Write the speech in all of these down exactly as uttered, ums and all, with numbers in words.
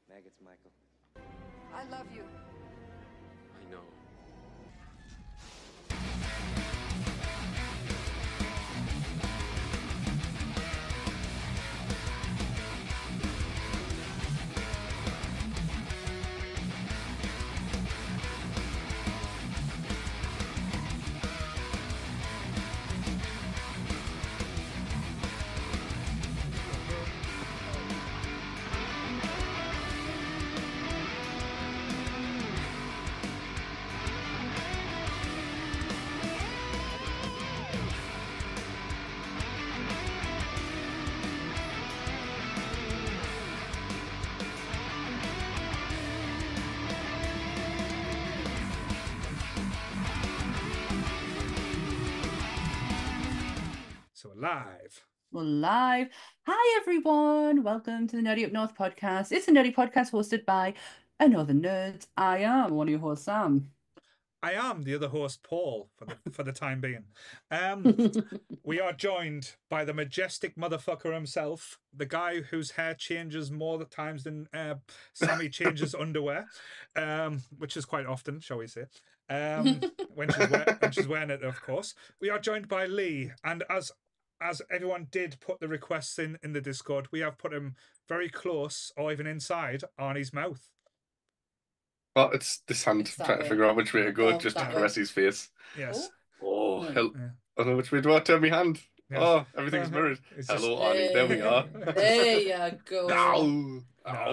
Maggots, Michael. I love you. I know. So we're live. We're live. Hi, everyone. Welcome to the Nerdy Up North podcast. It's a nerdy podcast hosted by Another Nerds. I am one of your hosts, Sam. I am the other host, Paul, for the for the time being. Um, we are joined by the majestic motherfucker himself, the guy whose hair changes more the times than uh, Sammy changes underwear, um, which is quite often, shall we say. Um, when she's wear- when she's wearing it, of course. We are joined by Lee, and as as everyone did put the requests in in the Discord, we have put him very close, or even inside, Arnie's mouth. Well, it's this hand It's that trying to way. figure out which way to go, Oh, just to that caress way. his face. Yes. Oh, No. hell. Yeah. I don't know which way do I turn my hand? Yes. Oh, everything's Uh-huh. mirrored. It's just- Hello, Arnie. There we are. There you go. No.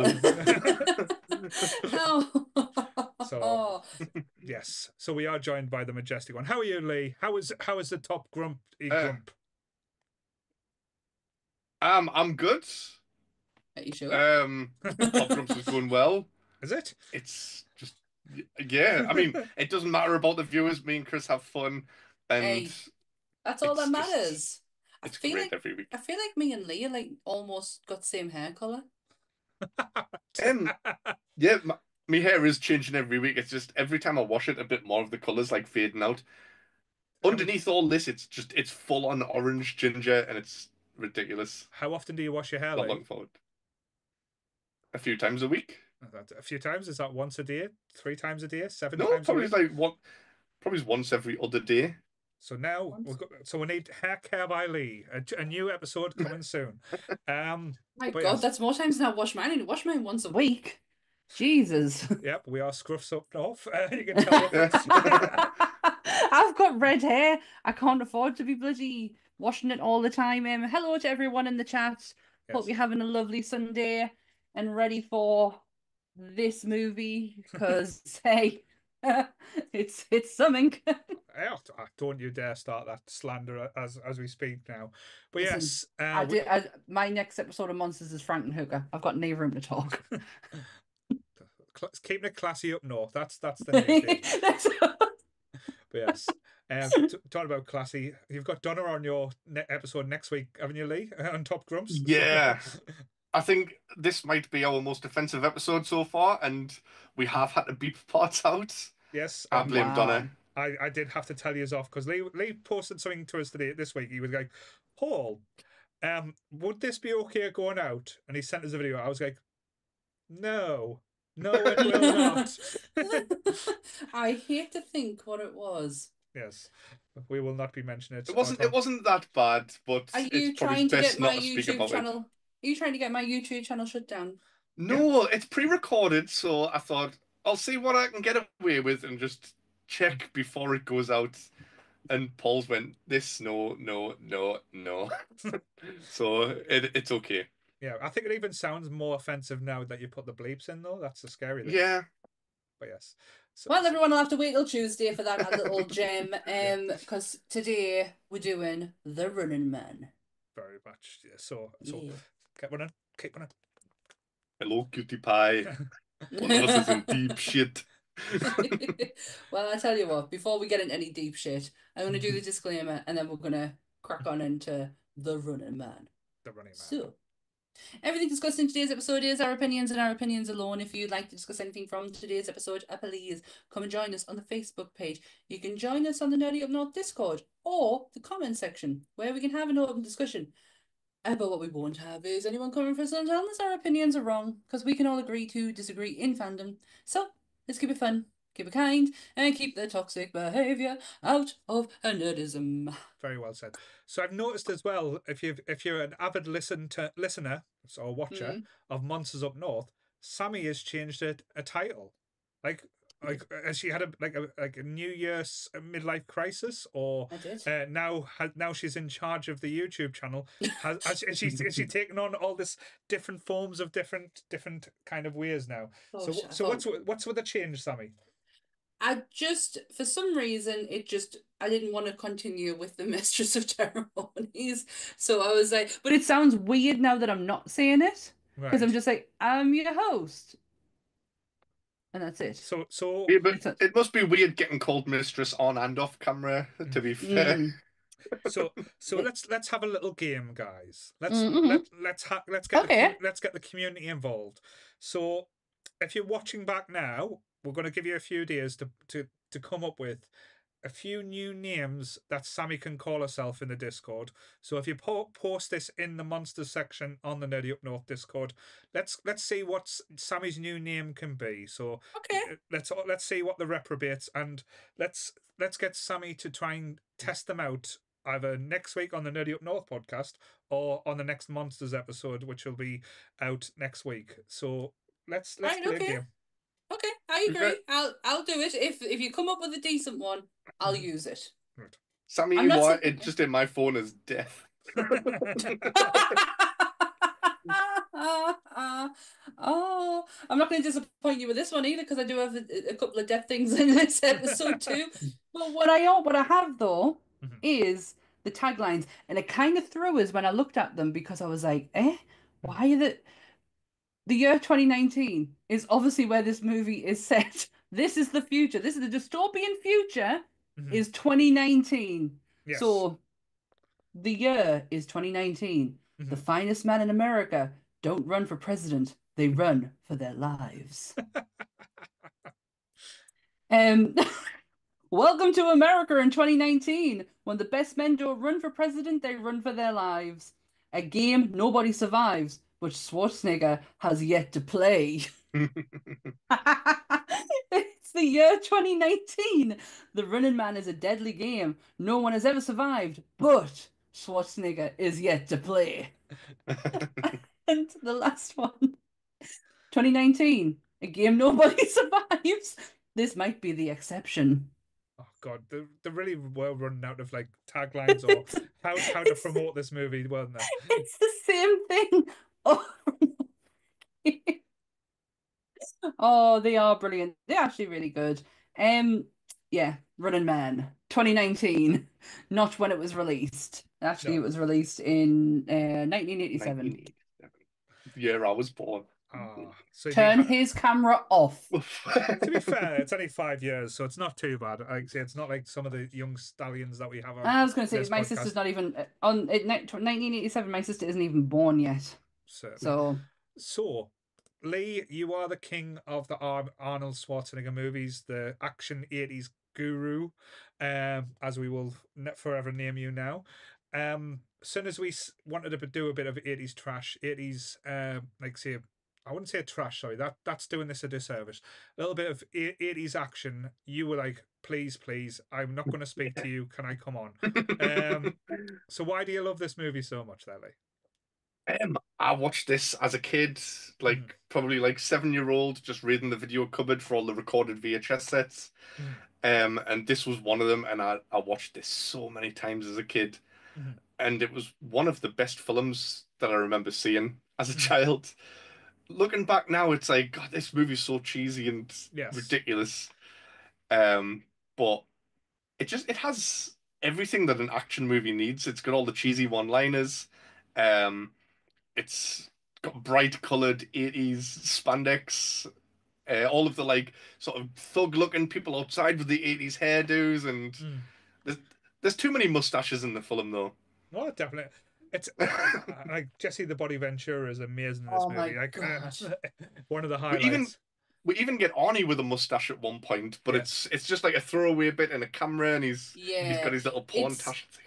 No. Ow. So yes, so we are joined by the majestic one. How are you, Lee? How is how is the top grump? E Uh, grump? Um, I'm good. Are you sure? Um, Pop Grumps is going well. Is it? It's just, yeah. I mean, it doesn't matter about the viewers. Me and Chris have fun, and Hey, That's all that it's just- matters. I it's feel great like every week. I feel like me and Lee are like almost got the same hair color. Um, yeah, my, my hair is changing every week. It's just every time I wash it, a bit more of the colors like fading out. Underneath all this, it's just it's full on orange ginger, and it's ridiculous. How often do you wash your hair? Not Lee? looking forward. A few times a week. A few times. Is that once a day? Three times a day? Seven No, times a probably week? like one, probably once every other day. So now Once. we've got, so we need Hair Care by Lee. A, a new episode coming soon. Um, My But God, yes. that's more times than I wash mine. I need to wash mine once a week. Jesus. yep, we are scruffs up north. Uh, you can tell. difference. I've got red hair. I can't afford to be bloody washing it all the time. Um, hello to everyone in the chat. Hope Yes. you're having a lovely Sunday and ready for this movie because hey, it's it's something. Eh, Don't you dare start that slander as as we speak now. But Listen, yes, uh, I we- do, I, my next episode of Monsters is Frankenhooker. I've got no room to talk. cl- keeping it classy up north. That's that's the name. That's- But yes, um, t- talking about classy, you've got Donna on your ne- episode next week, haven't you, Lee? On Top Grumps. Yeah. I think this might be our most offensive episode so far, and we have had to beep parts out. yes. I um, blame Wow. Donna. I, I did have to tell you off because Lee Lee posted something to us today this week. He was like, Paul, um, would this be okay going out? And he sent us a video. I was like, no, no, it will not. I hate to think what it was. Yes, we will not be mentioning it. It wasn't. on- It wasn't that bad, but Are you it's probably trying to best get not my to speak YouTube about channel? it. Are you trying to get my YouTube channel shut down? No, it's pre-recorded, so I thought I'll see what I can get away with and just check before it goes out. And Paul's went, this, no, no, no, no. So it, it's okay. Yeah, I think it even sounds more offensive now that you put the bleeps in, though. That's the scary thing. Yeah. But yes. So, Well, everyone will have to wait till Tuesday for that little gem. Um, because today we're doing The Running Man. very much. Yeah, so, so Yeah. keep running, keep running. Hello, cutie pie. One of us is in deep shit. Well, I tell you what, before we get into any deep shit, I'm going to do the disclaimer and then we're going to crack on into The Running Man. The running man. So, everything discussed in today's episode is our opinions and our opinions alone. If you'd like to discuss anything from today's episode, uh, please come and join us on the Facebook page. You can join us on the Nerdy Up North Discord or the comment section where we can have an open discussion. Uh, but what we won't have is anyone coming for us and telling us our opinions are wrong, because we can all agree to disagree in fandom. So let's keep it fun, keep it kind, and keep the toxic behaviour out of nerdism. Very well said. So I've noticed as well, if you if you're an avid listen to listener or watcher Mm. of Monsters Up North, Sammy has changed a, a title. Like like has she had a like a like a New Year's midlife crisis, or I did. uh, now ha, now she's in charge of the YouTube channel? Has, has, is she is she taken on all this different forms of different different kind of ways now? Oh, so shut so up. what's what's with the change, Sammy? I just, for some reason, it just, I didn't want to continue with the Mistress of Ceremonies. So I was like, but it sounds weird now that I'm not saying it. Because I'm Right. just like, I'm your host. And that's it. So so Yeah, but It's a- it must be weird getting called mistress on and off camera, to be fair. Mm. So so let's let's have a little game, guys. Let's Mhm. let let's ha- let's get the Okay. com- let's get the community involved. So if you're watching back now, we're going to give you a few days to to to come up with a few new names that Sammy can call herself in the Discord. So if you po- post this in the monsters section on the Nerdy Up North Discord, let's let's see what Sammy's new name can be. So Okay. uh, let's let's see what the reprobates, and let's let's get Sammy to try and test them out either next week on the Nerdy Up North podcast or on the next Monsters episode, which will be out next week. So let's let's Right, play okay. a game. Okay, I Okay. agree. I'll I'll do it. If if you come up with a decent one, I'll Mhm. use it. Right. Sammy, I'm not what? saying- It just in my phone as death. Oh, I'm not going to disappoint you with this one either, because I do have a, a couple of deaf things in this episode too. But what I what I have though Mhm. is the taglines, and it kind of threw us when I looked at them, because I was like, eh, why are the the year twenty nineteen is obviously where this movie is set. This is the future. This is the dystopian future. Mhm. Is twenty nineteen. Yes. So the year is twenty nineteen. The Mhm. finest man in America don't run for president. They run for their lives. Um, welcome to America in twenty nineteen. When the best men don't run for president, they run for their lives. A game nobody survives, but Schwarzenegger has yet to play. It's the year twenty nineteen. The Running Man is a deadly game. No one has ever survived, but Schwarzenegger is yet to play. And the last one, twenty nineteen. A game nobody survives. This might be the exception. Oh God, they're, they're really well running out of like taglines or how how to promote this movie, weren't they? It's the same thing. Oh, oh, they are brilliant. They're actually really good. Um, yeah, Running Man, twenty nineteen, not when it was released. Actually, No. it was released in uh, nineteen eighty-seven. nineteen eighty-seven. The year I was born. Ah, so Turn you- his camera off. to be fair, it's only five years, so it's not too bad. Like I say, it's not like some of the young stallions that we have on. I was going to say, this my podcast. sister's not even uh, on it, nineteen eighty-seven. My sister isn't even born yet. Certainly. So, So, Lee, you are the king of the Ar- Arnold Schwarzenegger movies, the action eighties guru, um, as we will ne- forever name you now. Um, as soon as we s- wanted to do a bit of eighties trash, eighties, um, like say, I wouldn't say trash, sorry, that that's doing this a disservice. A little bit of eight- eighties action, you were like, please, please, I'm not going to speak to you. Can I come on? Um, so why do you love this movie so much, there, Lee? Um, I watched this as a kid, like Mm. probably like seven year old, just reading the video cupboard for all the recorded V H S sets. Um, and this was one of them, and I, I watched this so many times as a kid. Mhm. And it was one of the best films that I remember seeing as a Mhm. child. Looking back now, it's like, God, this movie's so cheesy and Yes. ridiculous. Um, but it just it has everything that an action movie needs. It's got all the cheesy one-liners. Um, it's got bright colored eighties spandex. Uh, all of the like sort of thug-looking people outside with the eighties hairdos, and Mm. there's there's too many mustaches in the film though. Oh, definitely. It's uh, like Jesse the Body Ventura is amazing in this Oh my movie. Like uh, God. one of the We highlights. even we even get Arnie with a mustache at one point, but Yeah. it's it's just like a throwaway bit in a camera, and he's Yeah. he's got his little porn It's- tash. It's like,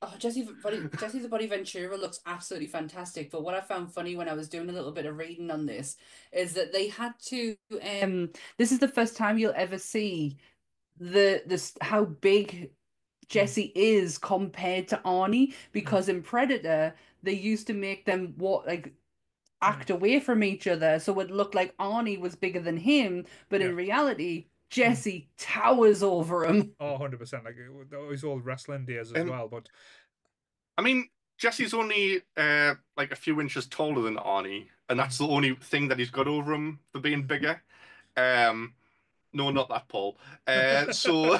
Oh, Jesse Body Jesse the Body Ventura looks absolutely fantastic. But what I found funny when I was doing a little bit of reading on this is that they had to um this is the first time you'll ever see the this how big Mm, Jesse is compared to Arnie, mm, because in Predator they used to make them what like mm. act away from each other, so it looked like Arnie was bigger than him, but Yeah. in reality Mm. Jesse towers over him. Oh, one hundred percent. Like it, it was all wrestling days as Um, well. But I mean, Jesse's only uh like a few inches taller than Arnie, and that's mm, the only thing that he's got over him for being mm. bigger. Um, no, not that, Paul. Uh, so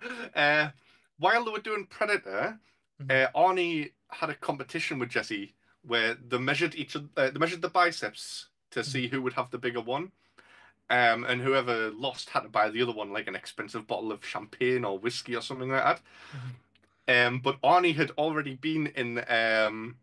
uh, while they were doing Predator, Mhm, uh, Arnie had a competition with Jesse where they measured each of uh, they measured the biceps to mhm, see who would have the bigger one. Um, and whoever lost had to buy the other one like an expensive bottle of champagne or whiskey or something like that. mhm. Um, but Arnie had already been in um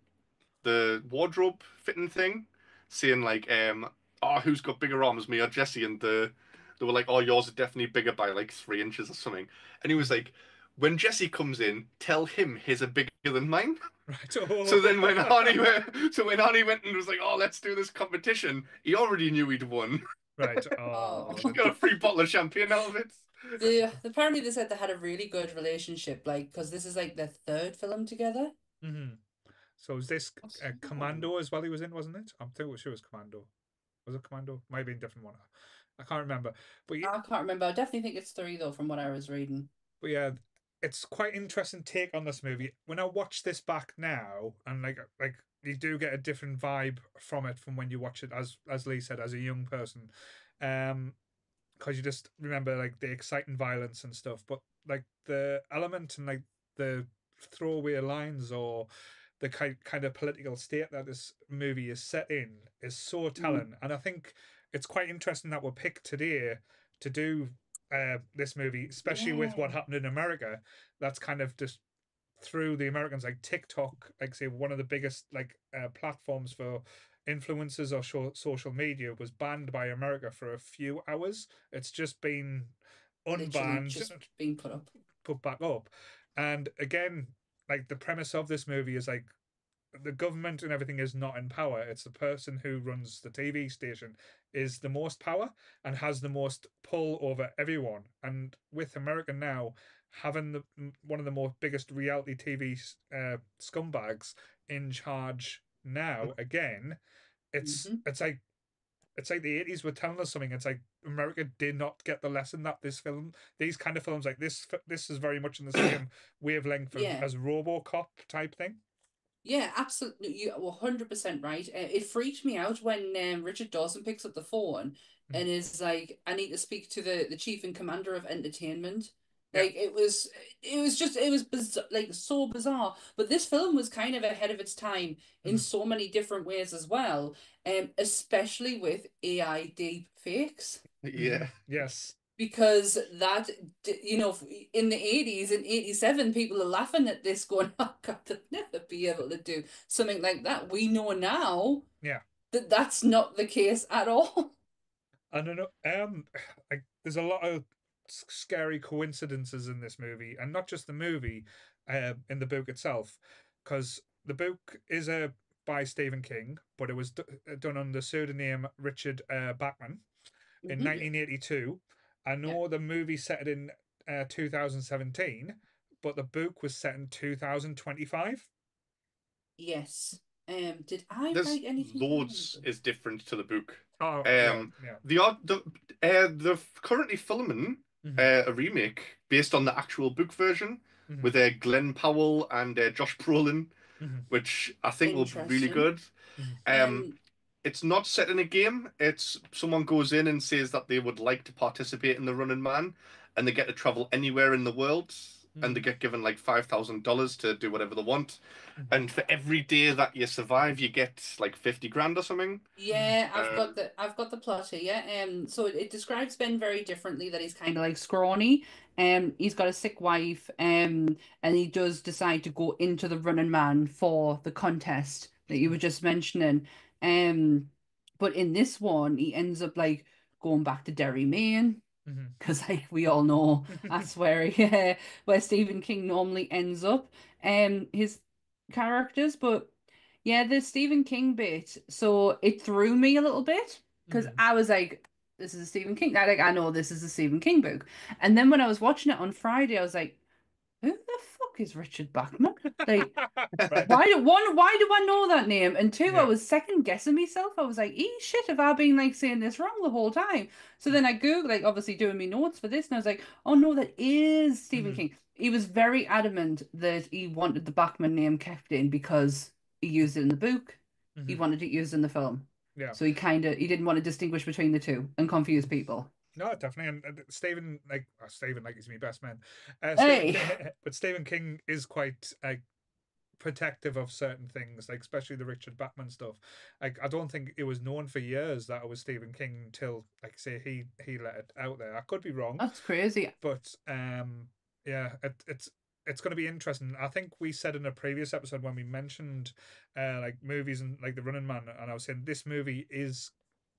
the wardrobe fitting thing, saying like, um, "Oh, who's got bigger arms, me or Jesse?" And the they were like, "Oh, yours are definitely bigger by like three inches or something." And he was Mhm. like, "When Jesse comes in, tell him his are bigger than mine." Right. So then Oh. when Arnie went, so when Arnie went and was like, "Oh, let's do this competition," he already knew he'd won. Right. Oh. He Oh. got a free bottle of champagne out of it. The apparently they said they had a really good relationship, like because this is like their third film together. Hmm. So was this What's uh, the other one? Commando as well? He was in, wasn't it? I'm thinking sure it was Commando. Was it Commando? Might be a different one. I can't remember. But yeah, I can't remember. I definitely think it's three though, from what I was reading. but yeah, it's quite interesting take on this movie. When I watch this back now, and like like you do get a different vibe from it from when you watch it as as Lee said as a young person, um, because you just remember like the exciting violence and stuff. But like the element and like the throwaway lines or the kind kind of political state that this movie is set in is so Mm. telling, and I think it's quite interesting that we're picked today to do uh, this movie, especially with what Yeah, happened in America. That's kind of just through the Americans, like TikTok, like say one of the biggest like uh, platforms for influencers or show, social media was banned by America for a few hours. It's just been literally unbanned, just being put up. put back up. And again, like the premise of this movie is like the government and everything is not in power. It's the person who runs the T V station is the most power and has the most pull over everyone. And with America now having the one of the most biggest reality T V uh, scumbags in charge now again, it's Hmm. it's like it's like the eighties were telling us something. It's like America did not get the lesson that this film, these kind of films like this, this is very much in the same wavelength of Yeah. as RoboCop type thing. Yeah, absolutely. You are one hundred percent right. Uh, It freaked me out when um, Richard Dawson picks up the phone Mhm. and is like, "I need to speak to the the chief and commander of entertainment." Yeah. Like it was, it was just, it was biz like so bizarre. But this film was kind of ahead of its time in Mhm. so many different ways as well, um, especially with A I deep fakes, Mm-hmm. Yeah. Yes. because that you know in the eighties and eighty-seven people are laughing at this going, oh god, they'll never be able to do something like that. We know now Yeah. that that's not the case at all. I don't know. Um, like there's a lot of scary coincidences in this movie, and not just the movie, uh, in the book itself, because the book is a uh, by Stephen King, but it was d- done under the pseudonym Richard uh, Bachman in Hmm. nineteen eighty-two. I Yeah. know the movie set it in uh, two thousand seventeen, but the book was set in two thousand twenty-five. Yes. Um did I There's write anything down on the loads book? is different to the book. Oh, yeah, Um, yeah. the odd the uh, they're currently filming Hmm. uh, a remake based on the actual book version Hmm. with uh, Glenn Powell and uh, Josh Brolin, Hmm. which I think will be really Interesting. good. Hmm. Um, Um it's not set in a game. It's someone goes in and says that they would like to participate in the Running Man, and they get to travel anywhere in the world, and they Hmm. get given like five thousand dollars to do whatever they want. Hmm. And for every day that you survive, you get like fifty grand or something. Hmm. Yeah, I've Um, got the I've got the plot here. Yeah. Um, so it, it describes Ben very differently. That he's kind of like scrawny. Um, he's got a sick wife. Um, and he does decide to go into the Running Man for the contest that you were just mentioning. Um, but in this one, he ends up like going back to Derry, Maine. Mhm. because like we all know that's where he, uh, where Stephen King normally ends up, um, his characters. But yeah, the Stephen King bit, so it threw me a little bit because Mhm. I was like, "This is a Stephen King." I like I know this is a Stephen King book, and then when I was watching it on Friday, I was like, "Who the fuck is Richard Bachman?" Like, Right. why do one? Why do I know that name? And two, I Yeah. was second guessing myself. I was like, "E shit, have I been like saying this wrong the whole time?" So then I googled, like, obviously doing me notes for this, and I was like, "Oh no, that is Stephen Mhm. King." He was very adamant that he wanted the Bachman name kept in because he used it in the book. He Mhm. wanted it used in the film. Yeah. So he kind of he didn't want to distinguish between the two and confuse people. No, definitely. And, and Stephen, like uh, Stephen, like he's my best man. Uh, Stephen, Hey, King, but Stephen King is quite like protective of certain things, like especially the Richard Bachman stuff. Like I don't think it was known for years that it was Stephen King until, like, say, he he let it out there. I could be wrong, that's crazy. but um, yeah, it, it's it's going to be interesting. I think we said in a previous episode when we mentioned uh, like movies and like The Running Man, and I was saying this movie is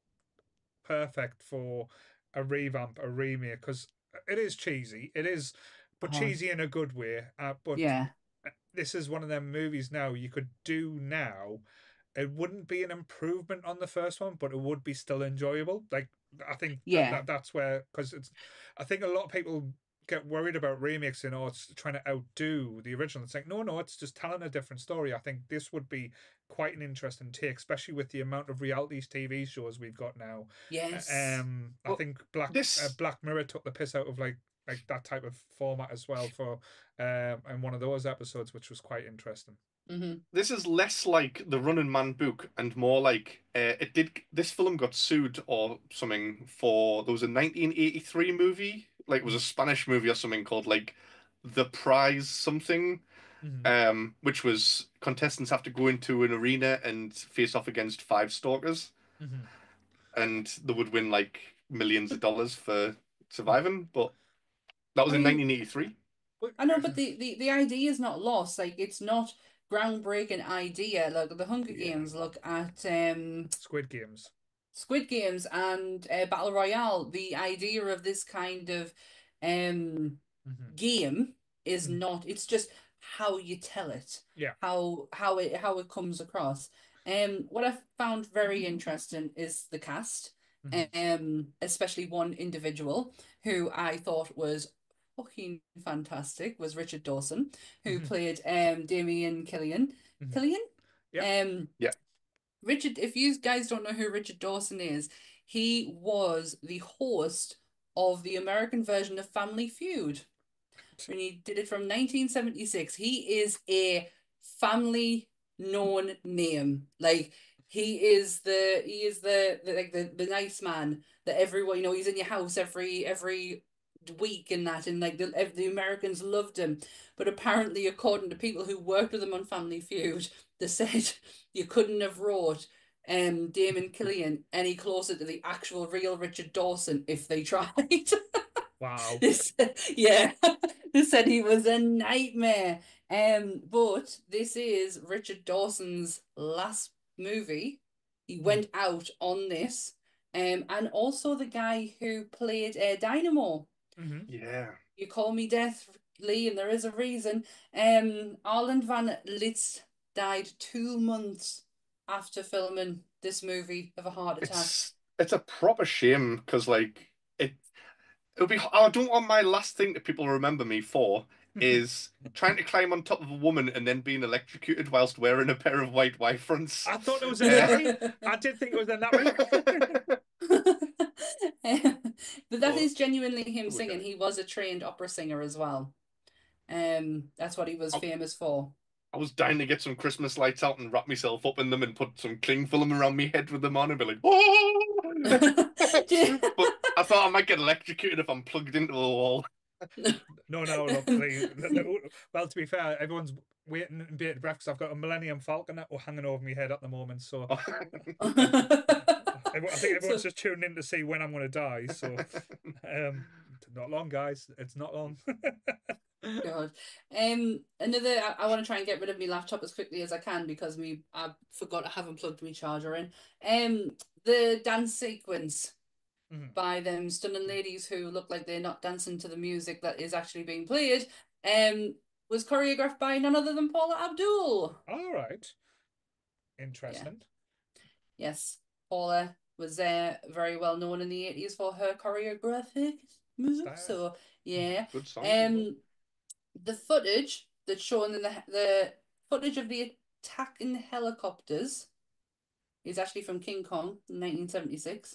perfect for a revamp, a remake, because it is cheesy. It is, but Oh, cheesy in a good way. Uh, but yeah, this is one of them movies now you could do now. It wouldn't be an improvement on the first one, but it would be still enjoyable. Like I think that, yeah, that that's where, because it's, I think a lot of people get worried about remakes, you know, it's trying to outdo the original. It's like no, no, it's just telling a different story. I think this would be quite an interesting take, especially with the amount of reality T V shows we've got now. Uh, yes. Um, I Well, think Black uh, this Black Mirror took the piss out of like like that type of format as well for um in one of those episodes, which was quite interesting. Hmm. this is less like the Running Man book and more like uh, it did. This film got sued or something for there was a nineteen eighty-three movie, like it was a Spanish movie or something called like The Prize something, Mm-hmm. um, which was contestants have to go into an arena and face off against five stalkers, Mm-hmm. and they would win like millions of dollars for Mm-hmm. surviving. But that was I in mean, nineteen eighty-three. But, I know, but the, the, the idea is not lost. Like, it's not groundbreaking idea. Like, the Hunger Yeah. Games look at um, Squid Games. Squid Games and uh, Battle Royale. The idea of this kind of um, Mm-hmm. game is Mm-hmm. not, it's just how you tell it, Yeah. how how it how it comes across. Um, what I found very interesting is the cast, Mm-hmm. um, especially one individual who I thought was fucking fantastic was Richard Dawson, who Mm-hmm. played um Damien Killian. Mm-hmm. Killian? Yeah. Um, Yeah. Richard, if you guys don't know who Richard Dawson is, he was the host of the American version of Family Feud when he did it from nineteen seventy-six. He is a family known name. Like he is the he is the, the like the, the nice man that everyone, you know, he's in your house every every week and that, and like the the Americans loved him. But apparently, according to people who worked with him on Family Feud, they said you couldn't have wrote um Damon Killian any closer to the actual real Richard Dawson if they tried. Wow. This, yeah, they said he was a nightmare. Um, but this is Richard Dawson's last movie. He Mm-hmm. went out on this. Um, and also the guy who played uh, Dynamo. Mm-hmm. Yeah. You call me Death, Lee, and there is a reason. Um, Arland van Litz died two months after filming this movie of a heart attack. It's it's a proper shame because like it it'll be I don't want my last thing that people remember me for is trying to climb on top of a woman and then being electrocuted whilst wearing a pair of white Y fronts. I thought it was a Uh, nappy. I did think it was a nappy. But that but is genuinely him we get singing. it. He was a trained opera singer as well. Um, that's what he was I, famous for. I was dying to get some Christmas lights out and wrap myself up in them and put some cling film around my head with them on and be like, oh! But I thought I might get electrocuted if I'm plugged into a wall. No, no, look, Lee. Well, to be fair, everyone's waiting and bated breath because I've got a Millennium Falcon hanging over my head at the moment. So I think everyone's So, just tuning in to see when I'm going to die. So um, not long, guys. It's not long. God. Um, another. I, I want to try and get rid of my laptop as quickly as I can because me I forgot I haven't plugged my charger in. Um, the dance sequence. Mhm. by them stunning ladies who look like they're not dancing to the music that is actually being played, um, was choreographed by none other than Paula Abdul. All right. Yeah. Interesting. Yes, Paula was uh, very well known in the eighties for her choreographic moves. Style. So yeah, Good songs as well. um, the footage that's shown in the the footage of the attacking helicopters is actually from King Kong in nineteen seventy-six.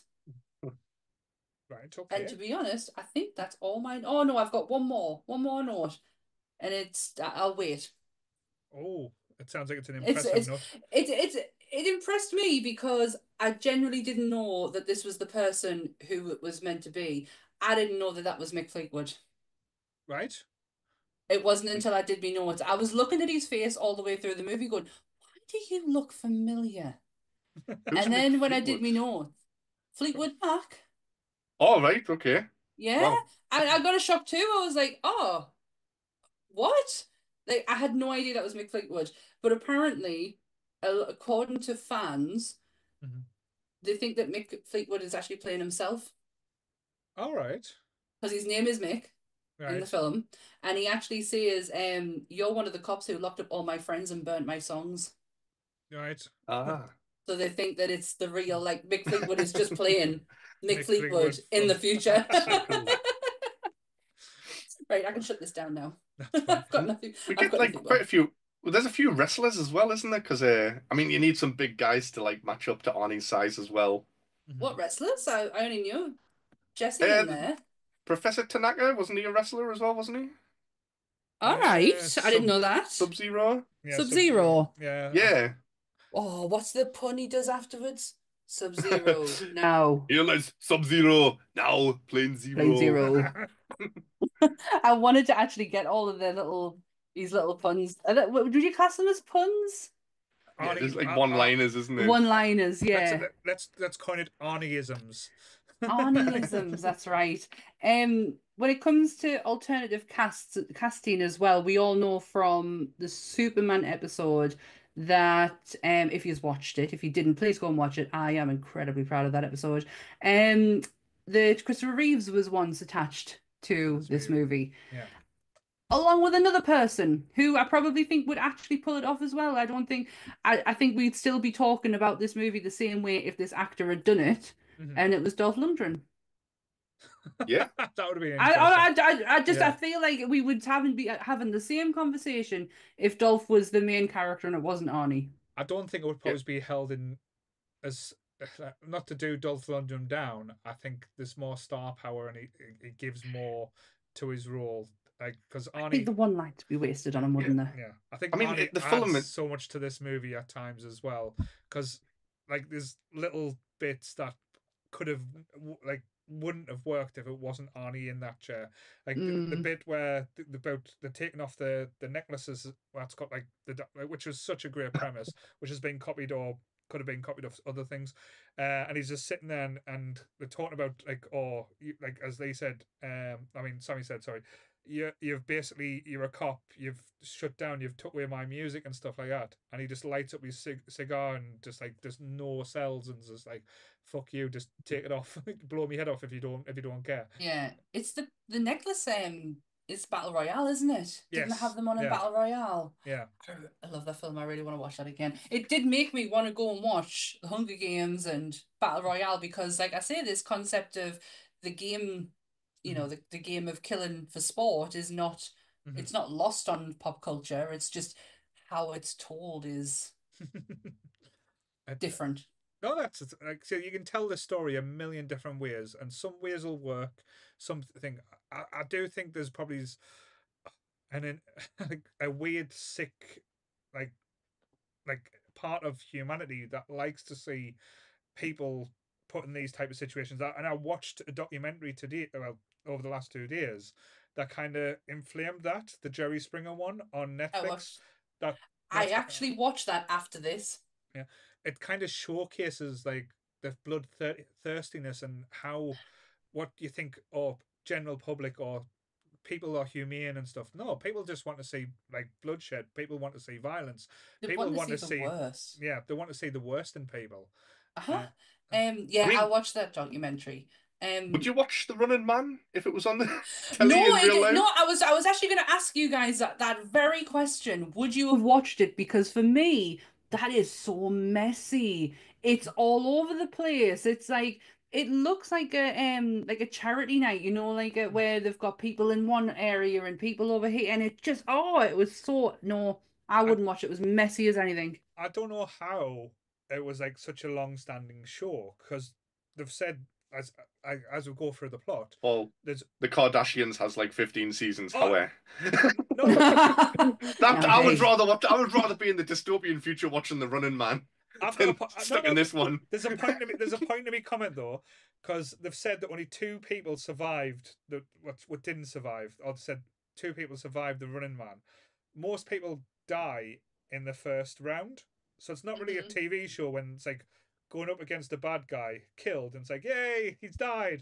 Right. And to Okay. be honest, I think that's all mine. Oh no, I've got one more, one more note, and it's I'll wait. Oh, it sounds like it's an It's impressive it's note. it it it impressed me because I genuinely didn't know that this was the person who it was meant to be. I didn't know that that was Mick Fleetwood. Right. It wasn't until I did me notes. I was looking at his face all the way through the movie, going, "Why do you look familiar?" Who's And Mick then when I did Fleetwood? me notes, Fleetwood Mac. All right, okay. Yeah, Wow. I, I got a shock too. I was like, "Oh, what?" Like I had no idea that was Mick Fleetwood. But apparently, uh, according to fans, Mhm. they think that Mick Fleetwood is actually playing himself All right. because his name is Mick in the Right. film, and he actually says, "Um, you're one of the cops who locked up all my friends and burnt my songs." Right. Ah. So they think that it's the real, like Mick Fleetwood is just playing Mick Mick Fleetwood Fleetwood in the from. future. So cool. Right, I can shut this down now. That's fine. I've got And nothing. we I've get got like nothing quite more. a few. Well, there's a few wrestlers as well, isn't there? Because uh, I mean, you need some big guys to like match up to Arnie's size as well. Mhm. What wrestlers? I, I only knew Jesse Uh, in there. Professor Tanaka, wasn't he a wrestler as well? Wasn't he? All Yeah. right, I didn't Sub. know that. Sub Zero. Yeah. Sub Sub Zero. Zero. Yeah. Yeah. Oh, what's the pun he does afterwards? Sub Zero. Now. Here lies Sub Zero. Now plain Plain zero. Zero. I wanted to actually get all of their little these little puns. Are that, would you class them as puns? Yeah, Arnie. there's like Uh, one uh, liners, isn't it? One-liners, let's yeah. let's let's coin it Arnieisms. Arnieisms, that's right. Um, when it comes to alternative casts casting as well, we all know from the Superman episode that um if you've watched it, if you didn't, please go and watch it. I am incredibly proud of that episode. Um, the Christopher Reeves was once attached to This this movie. movie. Yeah. Along with another person who I probably think would actually pull it off as well. I don't think I, I think we'd still be talking about this movie the same way if this actor had done it, Mhm. and it was Dolph Lundgren. Yeah. That would be I, interesting. I, I, I just Yeah. I feel like we would having be having the same conversation if Dolph was the main character and it wasn't Arnie. I don't think it would Yeah. probably be held in as not to do Dolph Lundgren down. I think there's more star power and it, it gives more to his role. Like because I think Arnie, the one line to be wasted on him, wouldn't there? yeah, I think I mean, Arnie it- the adds film- so much to this movie at times as well. Because like there's little bits that could have w- like wouldn't have worked if it wasn't Arnie in that chair. Like the, the Mm. bit where the, the about the taking off the the necklaces that's got like the do- like, which was such a great premise, which has been copied or could have been copied off other things. Uh, and he's just sitting there and, and they're talking about like oh you, like as they said um I mean Sammy said sorry you you've basically you're a cop you've shut down you've took away my music and stuff like that and he just lights up his cig- cigar and just like there's no cells and just like fuck you just take it off blow me head off if you don't if you don't care. Yeah, it's the the necklace. Um, it's Battle Royale, isn't it? Didn't Yes, have them on in yeah. Battle Royale. Yeah. I love that film. I really want to watch that again. It did make me want to go and watch The Hunger Games and Battle Royale because, like I say, this concept of the game, you know, the, the game of killing for sport is not, Mhm. it's not lost on pop culture. It's just how it's told is Uh, different. No, that's it's like so you can tell the story a million different ways, and some ways will work. Something I, I do think there's probably s- an in, like a weird sick like like part of humanity that likes to see people put in these type of situations. I- And I watched a documentary today, well, over the last two days, that kind of inflamed that the Jerry Springer one on I Netflix. watched. That I that's ki- actually watched that after this. yeah, it kind of showcases like the blood thir- thirstiness and how what you think of general public or people are humane and stuff. No, people just want to see like bloodshed. People want to see violence. They People want to want see to the see worst. yeah, they want to see the worst in people. Uh-huh. Uh, Um, yeah, I mean- I watched that documentary. Um, Would you watch The Running Man if it was on the telly no, in real it, life? no, I was I was actually going to ask you guys that, that very question. Would you have watched it? Because for me, that is so messy. It's all over the place. It's like it looks like a um like a charity night, you know, like a, where they've got people in one area and people over here, and it just oh, it was so no, I I, wouldn't watch it. It was messy as anything. I don't know how it was like such a long-standing show because they've said as I, as we go through the plot, Well, there's The Kardashians has like fifteen seasons. Oh, However, no, no, that Now, I would hey. rather watch. I would rather be in the dystopian future watching The Running Man I've got than a po- no, stuck no, in this one. There's a point to me. There's a point to me comment though, because they've said that only two people survived the what what didn't survive, or they said two people survived the Running Man. Most people die in the first round, so it's not really a Mhm. T V show when it's like going up against a bad guy, killed, and it's like, yay, he's died.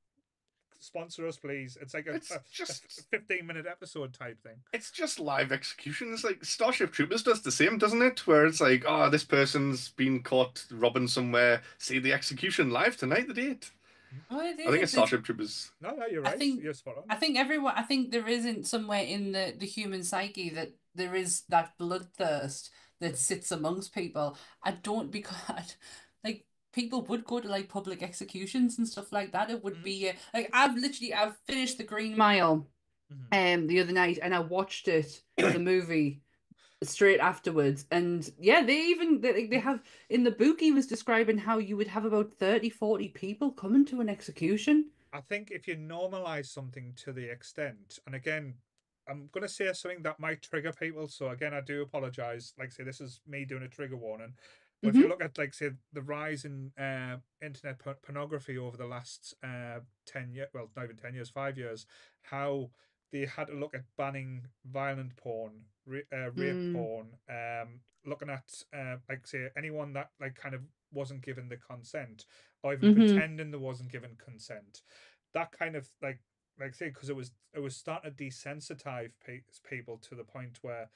Sponsor us, please. It's like a, It's a, a just fifteen minute episode type thing. it's just live executions. Like Starship Troopers does the same, doesn't it? Where it's like, oh, this person's been caught robbing somewhere. See the execution live tonight, the date. Oh, it I think is. it's It's, Starship Troopers. No, no, you're I right. think You're spot on. I think everyone I think there isn't somewhere in the the human psyche that there is that bloodthirst that sits amongst people. I don't because like people would go to like public executions and stuff like that. It would Mhm. be uh, like I've literally I've finished the Green Mile Mhm. um the other night and I watched it the movie straight afterwards and yeah they even they, they have in the book he was describing how you would have about thirty forty people coming to an execution. I think if you normalize something to the extent, and again, I'm going to say something that might trigger people. So again, I do apologize. Like, say, this is me doing a trigger warning. But if you Hmm. look at, like, say, the rise in uh, internet por- pornography over the last uh, ten years, well, not even ten years, five years, how they had to look at banning violent porn, ra- uh, rape Mm. porn, um, looking at, uh, like, say, anyone that, like, kind of wasn't given the consent or even Hmm. pretending there wasn't given consent. That kind of like like I say because it was it was starting to desensitize pe- people to the point where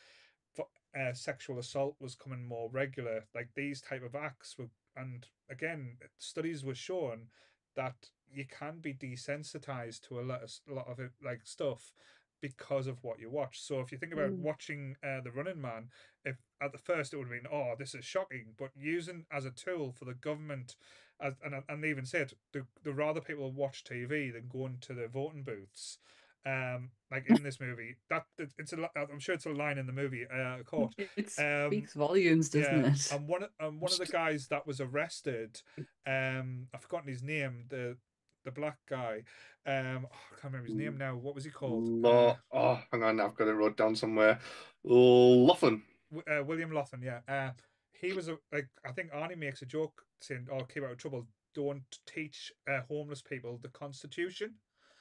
uh, sexual assault was coming more regular. Like these type of acts were, and again, studies were showing that you can be desensitized to a lot of a lot of it, like stuff because of what you watch. So if you think about Mm. watching uh, The Running Man, if at the first it would have been, oh, this is shocking, but using as a tool for the government, as and and they even said the the rather people watch T V than go into the voting booths. Um, like in this movie, that it's a I'm sure it's a line in the movie. Uh, caught. It Um, speaks volumes, doesn't yeah, it? and one um, one of the guys that was arrested, um, I've forgotten his name. The the black guy, um, oh, I can't remember his name now. What was he called? Uh, Lo- oh, hang on, I've got it wrote down somewhere. Laughlin. uh, William Lawson. Yeah, uh, he was a like I think Arnie makes a joke saying, "Oh, keep out of trouble. Don't teach uh, homeless people the Constitution."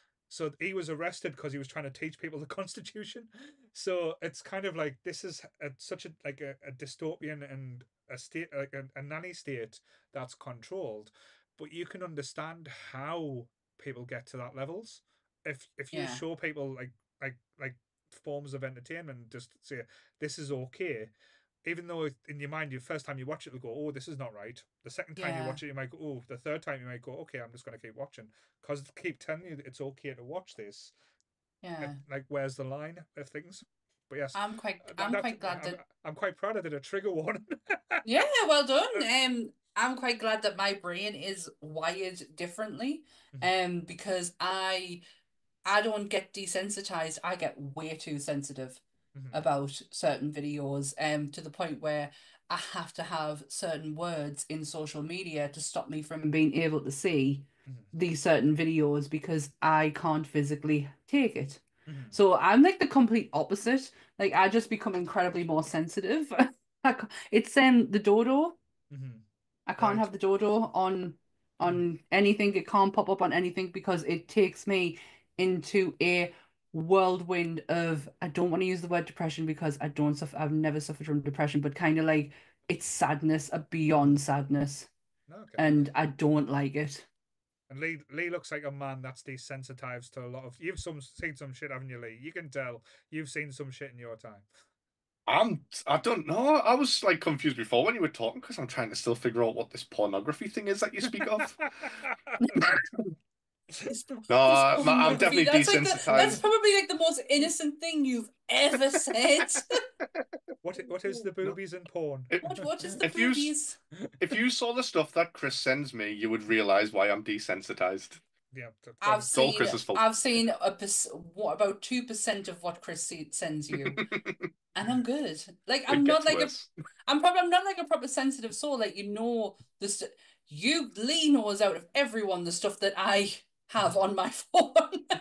So he was arrested because he was trying to teach people the Constitution. So it's kind of like this is a, such a like a, a dystopian and a state like a, a nanny state that's controlled, but you can understand how people get to that levels. If if you Yeah. show people like like like forms of entertainment, just say this is okay, even though in your mind, the first time you watch it, you'll go, "Oh, this is not right." The second time you Yeah. watch it, you might go, "Oh." The third time, you might go, "Okay, I'm just going to keep watching," because they keep telling you that it's okay to watch this. Yeah. Like, where's the line of things? But yes, I'm quite uh, that, I'm that's quite glad I'm, that I'm quite proud I did a trigger warning. yeah, well done. Um I'm quite glad that my brain is wired differently. Um because I I don't get desensitized. I get way too sensitive about certain videos, um, to the point where I have to have certain words in social media to stop me from being able to see these certain videos because I can't physically take it. So I'm like the complete opposite. Like I just become incredibly more sensitive. I ca- It's um the dodo. I can't Right. have the dodo on on anything. It can't pop up on anything because it takes me into a whirlwind of I don't want to use the word depression because I don't suffer I've never suffered from depression, but kind of like it's sadness, a beyond sadness. Okay. And I don't like it. And Lee Lee looks like a man that's desensitized to a lot of. You've some seen some shit, haven't you, Lee? You can tell you've seen some shit in your time. I'm, I don't know. I was like confused before when you were talking because I'm trying to still figure out what this pornography thing is that you speak of. No, This I'm, whole I'm movie, definitely that's like the, that's desensitized. probably like the most innocent thing you've ever said. What what is the boobies in porn? If, What what is the if you s- boobies? if you saw the stuff that Chris sends me, you would realize why I'm desensitized. Yeah, th- I've It's all seen Chris's fault. I've seen a perc- what about two percent of what Chris se- sends you, and I'm good. Like I'm It not gets like a worse. I'm probably I'm not like a proper sensitive soul. Like you know the st- you Lee knows out of everyone the stuff that I have on my phone.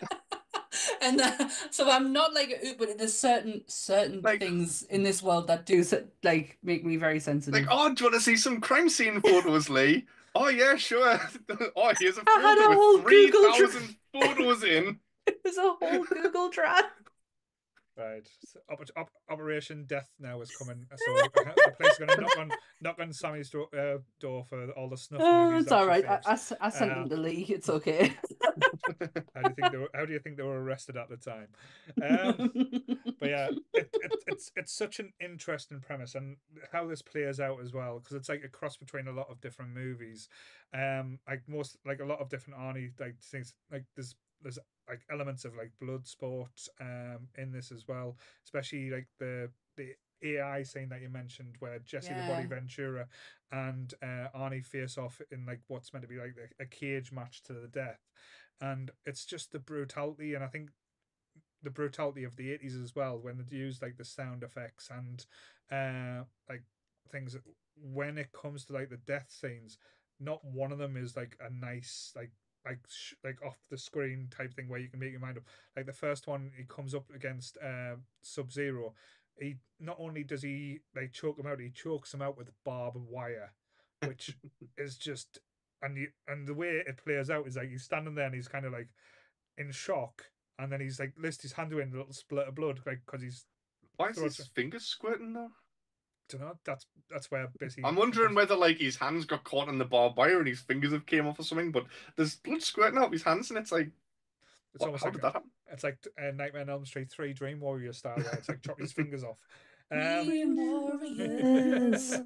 And uh, so I'm not like a, but there's certain certain Like- things in this world that do se- like make me very sensitive. Like, oh, do you want to see some crime scene photos, Lee? Oh yeah, sure. Oh, here's a I had folder a whole with three Google Dri- thousand photos in. There's a whole Google Drive. Right. So, op- op- Operation Death now is coming. So the police are going to knock on knock on Sammy's door, uh, door for all the snuff Oh, movies. it's that all she right. I, I, faves. s- I sent Uh, them to Lee. It's okay. How do you think they were? How do you think they were arrested at the time? Um, but yeah, it, it, it's it's such an interesting premise and how this plays out as well because it's like a cross between a lot of different movies. Um, like most like a lot of different Arnie like things like there's there's like elements of like blood sport um in this as well, especially like the the A I scene that you mentioned where Jesse the Body Yeah. Ventura and uh, Arnie face off in like what's meant to be like a, a cage match to the death, and it's just the brutality and I think the brutality of the eighties as well when they used like the sound effects and uh like things when it comes to like the death scenes, not one of them is like a nice like like sh- like off the screen type thing where you can make your mind up. Like the first one, he comes up against uh, Sub Zero. He not only does he like choke him out, he chokes him out with barbed wire, which is just and you, and the way it plays out is like he's standing there and he's kind of like in shock, and then he's like lifts his hand away and a little split of blood like because he's Why is throats- his fingers squirting though? don't know. That's that's where basically I'm wondering whether like his hands got caught in the barbed wire and his fingers have came off or something. But there's blood squirting out of his hands, and it's like, it's what, almost how like did that happen? it's like uh, Nightmare on Elm Street three Dream Warrior style where it's like chopping his fingers off. Um, Dream Warriors.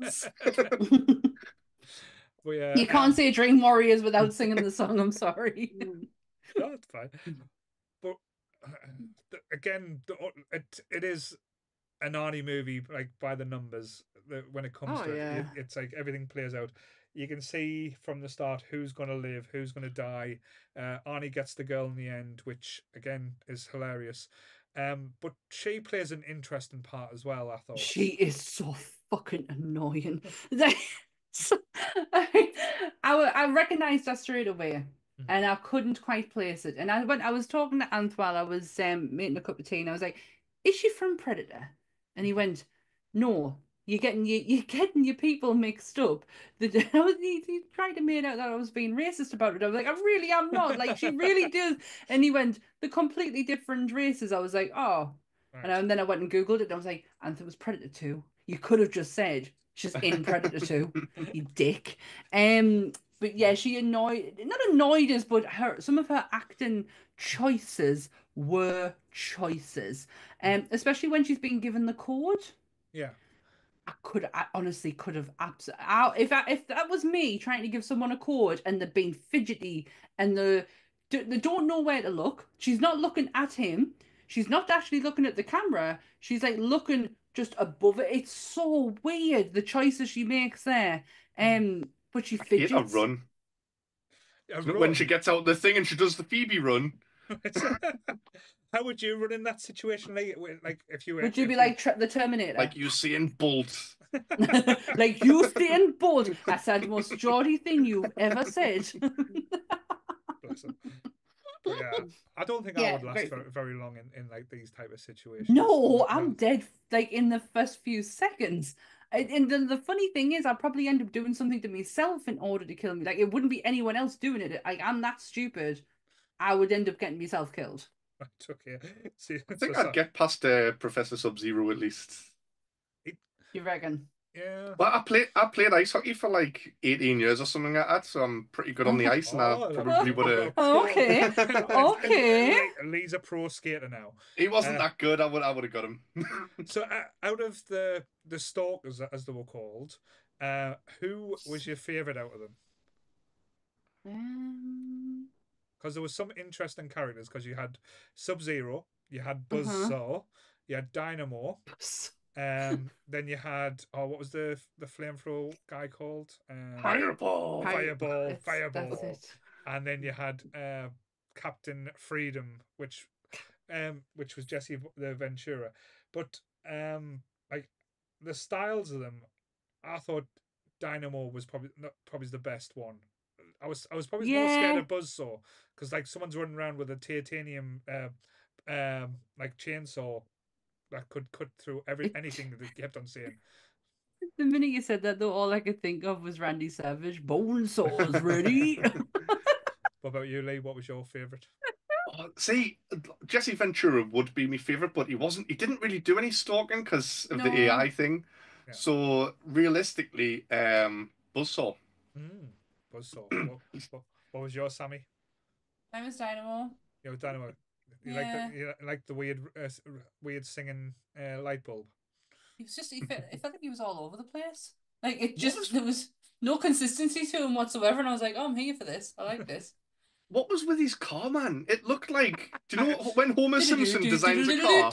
but yeah, You can't um, say Dream Warriors without singing the song. I'm sorry. no, it's fine. But uh, th- again, the, it it is an Arnie movie, like by the numbers. The, when it comes Oh, to it, yeah. it, it's like everything plays out. You can see from the start who's going to live, who's going to die. Uh, Arnie gets the girl in the end, which again is hilarious. Um, but she plays an interesting part as well. I thought She is so fucking annoying. Like, so- I, I, I recognized her straight away, Mhm. and I couldn't quite place it. And I when I was talking to Ant while I was um, making a cup of tea, and I was like, "Is she from Predator?" And he went, "No, you're getting you, you're getting your people mixed up." The, I was, he, he tried to make out that I was being racist about it. I was like, "I really am not. Like, she really does." And he went, "The completely different races." I was like, "Oh." right. And, I- and then I went and Googled it and I was like, and it was Predator two. You could have just said she's in Predator two, you dick. Um, but yeah, she annoyed, not annoyed us, but her some of her acting choices were choices. Um, especially when she's being given the code. yeah, I could, I honestly could have absolutely. If I, if that was me trying to give someone a code and they're being fidgety and the they don't know where to look. She's not looking at him. She's not actually looking at the camera. She's like looking just above it. It's so weird the choices she makes there. Um, but she I hate her fidgets. run. A When run. she gets out the thing and she does the Phoebe run. How would you run in that situation? Like, like if you were, Would you if be like tra- the Terminator? Like you see in Bolt. like you staying bold. That's the most Geordie thing you've ever said. Bless him. But yeah, I don't think I Yeah, would last very- very, very long in, in like these type of situations. No, I'm dead like in the first few seconds. And and the, the funny thing is, I'll probably end up doing something to myself in order to kill me. Like, it wouldn't be anyone else doing it. Like, I'm that stupid. I would end up getting myself killed. Right, okay. See, I think so- I'd get past uh, Professor Sub-Zero at least. You reckon? yeah. Well, I played I played ice hockey for like eighteen years or something like that, so I'm pretty good on the ice, and I Oh, probably would have. Okay, okay. Lee- Lee's a pro skater now. He wasn't Uh, that good. I would I would have got him. So uh, out of the the stalkers, as they were called, uh, who was your favourite out of them? Um, because there was some interesting characters. Because you had Sub Zero, you had Uh-huh. Buzzsaw, you had Dynamo. Um, then you had oh, what was the the flamethrower guy called? Um, Fireball. Hi- Fireball, It's- Fireball. That's it. And then you had uh, Captain Freedom, which um, which was Jesse the Ventura. But um, like the styles of them, I thought Dynamo was probably not probably the best one. I was I was probably more scared Yeah. of Buzzsaw because like someone's running around with a titanium uh, um, like chainsaw that could cut through every anything that they kept on saying. The minute you said that, though, all I could think of was Randy Savage. Bone saws ready. What about you, Lee? What was your favourite? Oh, see, Jesse Ventura would be my favorite, but he wasn't. He didn't really do any stalking because of the No. A I thing. Yeah. So realistically, um, Buzzsaw. Mm, Buzzsaw. what, what, what was yours, Sammy? I was Dynamo. You know, Dynamo. You Yeah. like the you like the weird uh, s- weird singing uh, light bulb. He was just, he felt, it felt like he was all over the place. Like, it What just, was- there was no consistency to him whatsoever. And I was like, oh, I'm here for this. I like this. What was with his car, man? It looked like. Do you know when Homer Simpson designs a car?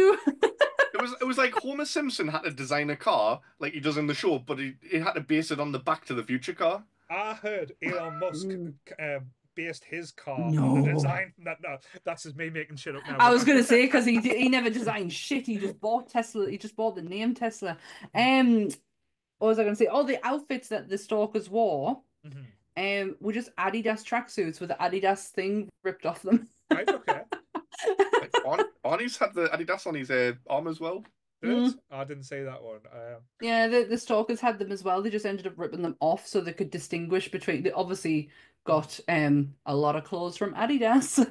It was it was like Homer Simpson had to design a car like he does in the show, but he, he had to base it on the Back to the Future car. I heard Elon Musk Mm. uh, based his car on No. the design. That, no, that's just me making shit up now. I but- was gonna say because he he never designed shit. He just bought Tesla. He just bought the name Tesla. Um, what was I gonna say? All the outfits that the stalkers wore, Mhm. um, were just Adidas tracksuits with the Adidas thing ripped off them. Right, okay. Like, Arn- Arnie's had the Adidas on his uh, arm as well. Did Mm. it? I didn't say that one. Um, Yeah, the the stalkers had them as well. They just ended up ripping them off so they could distinguish between. They obviously got um a lot of clothes from Adidas.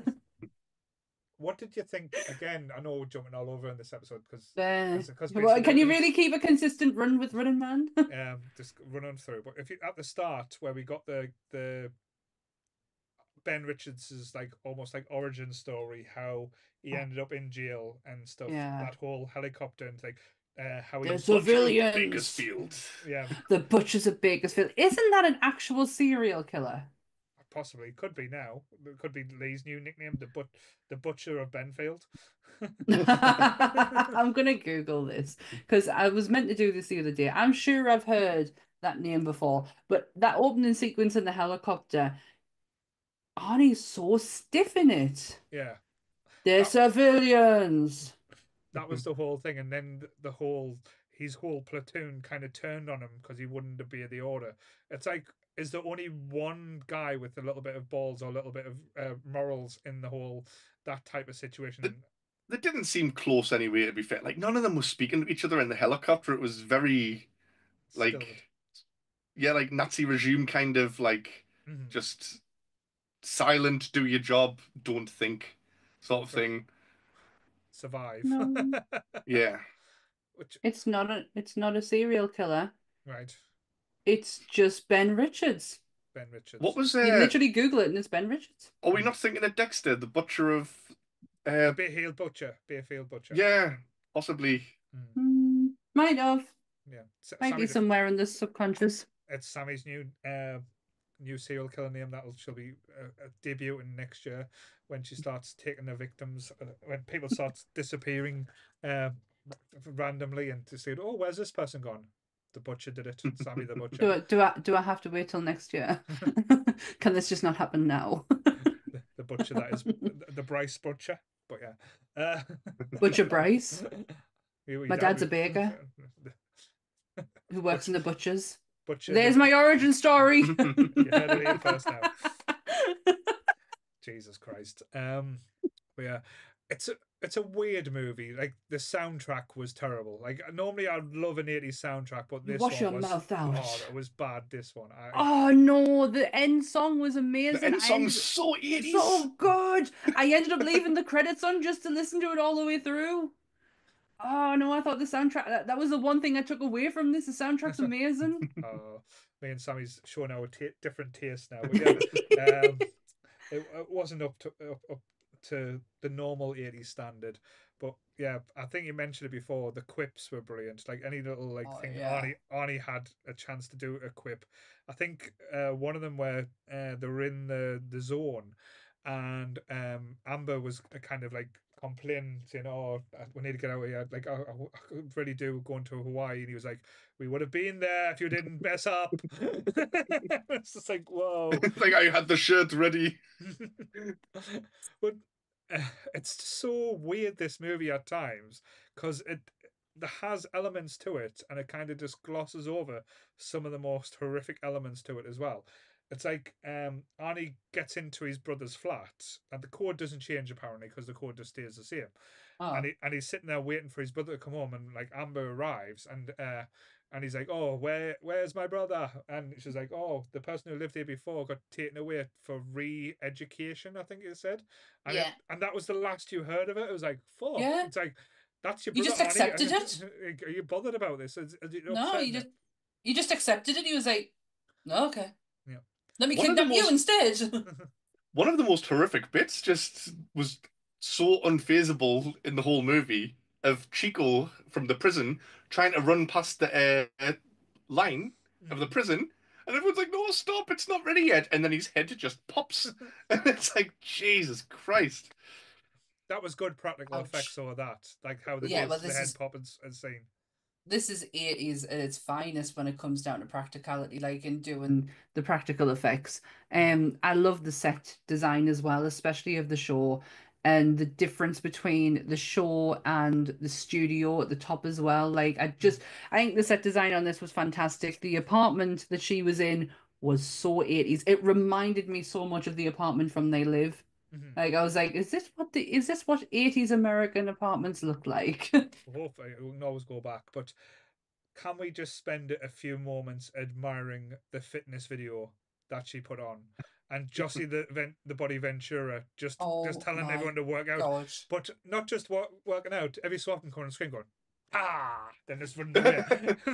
what did you think? Again, I know we're jumping all over in this episode because Uh, because well, can you really keep a consistent run with Running Man? um just run on through. But if you at the start where we got the the Ben Richards's like almost like origin story, how he Oh. ended up in jail and stuff. Yeah. That whole helicopter and like uh, how he There's Butcher of civilians. Bakersfield. yeah The Butchers of Bakersfield. Isn't that an actual serial killer? possibly could be now. It could be Lee's new nickname, the but the Butcher of Benfield. I'm gonna Google this because I was meant to do this the other day. I'm sure I've heard that name before, but that opening sequence in the helicopter, Arnie's so stiff in it. Yeah. They're That- civilians. That was the whole thing, and then th- the whole his whole platoon kind of turned on him because he wouldn't obey the order. It's like, is there only one guy with a little bit of balls or a little bit of uh, morals in the whole that type of situation? They didn't seem close anyway, to be fair. Like, none of them were speaking to each other in the helicopter. It was very, like, Stilled. yeah, like Nazi regime kind of, like, Mhm. just silent, do your job, don't think sort of Sure. thing. Survive. No. Yeah. Which It's not a it's not a serial killer. right, It's just Ben Richards. Ben Richards. What was, You uh, literally Google it and it's Ben Richards. are we not thinking of Dexter, the butcher of, uh, Bayfield Butcher? Bayfield Butcher. yeah, possibly. Mm, Hmm, might have. yeah. S- Might Sammy be the- somewhere in the subconscious. It's Sammy's new uh, new serial killer name that'll she'll be uh, uh, debuting next year when she starts taking the victims uh, when people start disappearing uh, randomly and to say, oh, where's this person gone? The butcher did it. Sammy the Do butcher. I, do I do I have to wait till next year? Can this just not happen now? the, the butcher that is the, the Bryce butcher. But yeah, uh, Butcher Bryce, You- you My don't- dad's a baker. who works in the butchers. Butcher. There's the- my origin story. You heard it here first now. Jesus Christ. Um, but yeah, it's a it's a weird movie. Like the soundtrack was terrible. Like normally I'd love an eighties soundtrack, but You this wash one your was mouth out. oh, it was bad. This one, I, Oh no, the end song was amazing. The end I song's ended- so eighties. so good. I ended up leaving the credits on just to listen to it all the way through. Oh no, I thought the soundtrack that, that was the one thing I took away from this. The soundtrack's amazing. uh, me and Sammy's showing our ta different tastes now. But yeah, um, it, it wasn't up to up, up to the normal eighties standard. But yeah, I think you mentioned it before. The quips were brilliant. Like any little like Oh, thing yeah. Arnie Arnie had a chance to do a quip. I think uh, one of them where uh, they were in the the zone, and um, Amber was kind of like complaining, saying, "Oh, we need to get out of here. Like, I, I I really do going to Hawaii." And he was like, "We would have been there if you didn't mess up." It's just like, whoa. Like I had the shirt ready. But uh, it's so weird, this movie at times, because it there has elements to it, and it kind of just glosses over some of the most horrific elements to it as well. It's like um, Arnie gets into his brother's flat, and the code doesn't change apparently because the code just stays the same. Oh. And he and he's sitting there waiting for his brother to come home, and like Amber arrives, and uh, and he's like, "Oh, where where's my brother?" And she's like, "Oh, the person who lived here before got taken away for re-education," I think it said. And Yeah. it, and that was the last you heard of it. It was like, "Fuck!" Yeah. It's like, that's your You brother. just Arnie. accepted it. Are you bothered about this? Is, is it No, upsetting you you? just you just accepted it. He was like, "No, okay. Yeah. Let me One of the kidnap you most- instead." One of the most horrific bits just was so unfazable in the whole movie of Chico from the prison trying to run past the uh, line of the prison, and everyone's like, "No, stop! It's not ready yet." And then his head just pops, and it's like, Jesus Christ! That was good practical Ouch. effects over that, like how the, Yeah, yeah, well, the this head is- pop and, and scene. This is eighties at its finest when it comes down to practicality, like in doing the practical effects. Um, I love the set design as well, especially of the show, and the difference between the show and the studio at the top as well. Like, I just, I think the set design on this was fantastic. The apartment that she was in was so eighties. It reminded me so much of the apartment from They Live. Mhm. Like, I was like, is this what the is this what eighties American apartments look like? Hopefully, we can always go back, but can we just spend a few moments admiring the fitness video that she put on, and Jossie the Ven- the Body Ventura just Oh just telling my everyone to work out, God. but not just wo- working out. Every so often, coming on the screen going, ah, then just running away.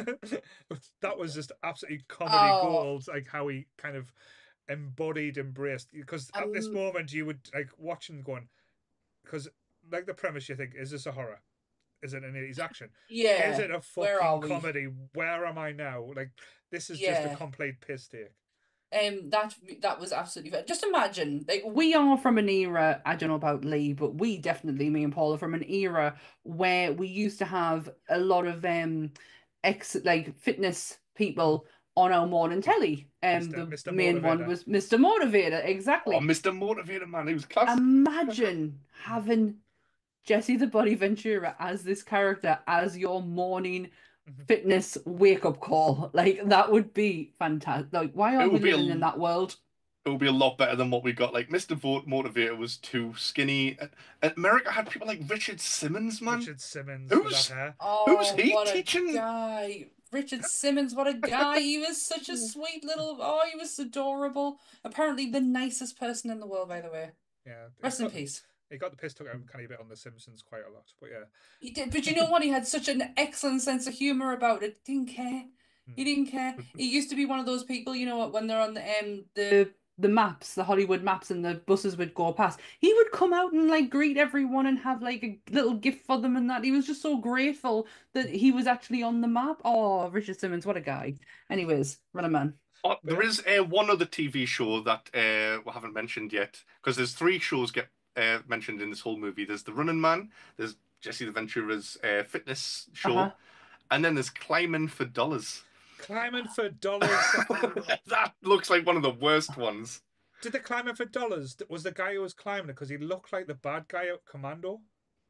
That was just absolutely comedy Oh. gold, like how he kind of embodied, embraced. Because at this Um, moment, you would like watching, going, because like the premise, you think, is this a horror? Is it an eighties action? Yeah. Is it a Where are fucking we? comedy? Where am I now? Like, this is just a Yeah. complete piss take. Um, that that was absolutely fair. Just imagine, like, We are from an era, I don't know about Lee, but we definitely, me and Paul, are from an era where we used to have a lot of um ex like fitness people on our morning telly. Um Mister the Mister main one Motivator. was Mister Motivator, exactly. Oh, Mister Motivator, man, he was class. Imagine having Jesse the Body Ventura as this character as your morning Mhm. fitness wake up call. Like, that would be fantastic. Like, why It are we would be a living l- in that world? It would be a lot better than what we got. Like Mister Vo- Motivator was too skinny. Uh, America had people like Richard Simmons, man. Richard Simmons Who's- with that hair. oh, he what teaching? a guy. Richard Simmons, what a guy. He was such a sweet little, oh, he was adorable. Apparently the nicest person in the world, by the way. Yeah. he Rest in got- peace. He got the piss took out of him kind of bit on The Simpsons quite a lot, but yeah. He did, but you know what? He had such an excellent sense of humor about it. Didn't care. He didn't care. He used to be one of those people, you know what, when they're on the um the The the maps, the Hollywood maps, and the buses would go past. He would come out and like greet everyone and have like a little gift for them and that. He was just so grateful that he was actually on the map. Oh, Richard Simmons, what a guy. Anyways, Running Man. Oh, there is uh, one other T V show that uh, we haven't mentioned yet, because there's three shows get uh, mentioned in this whole movie. There's The Running Man, there's Jesse the Ventura's uh, fitness show, Uh-huh. and then there's Climbing for Dollars. Climbing for dollars. That looks like one of the worst ones. Did the climbing for dollars? Was the guy who was climbing it because he looked like the bad guy out Commando?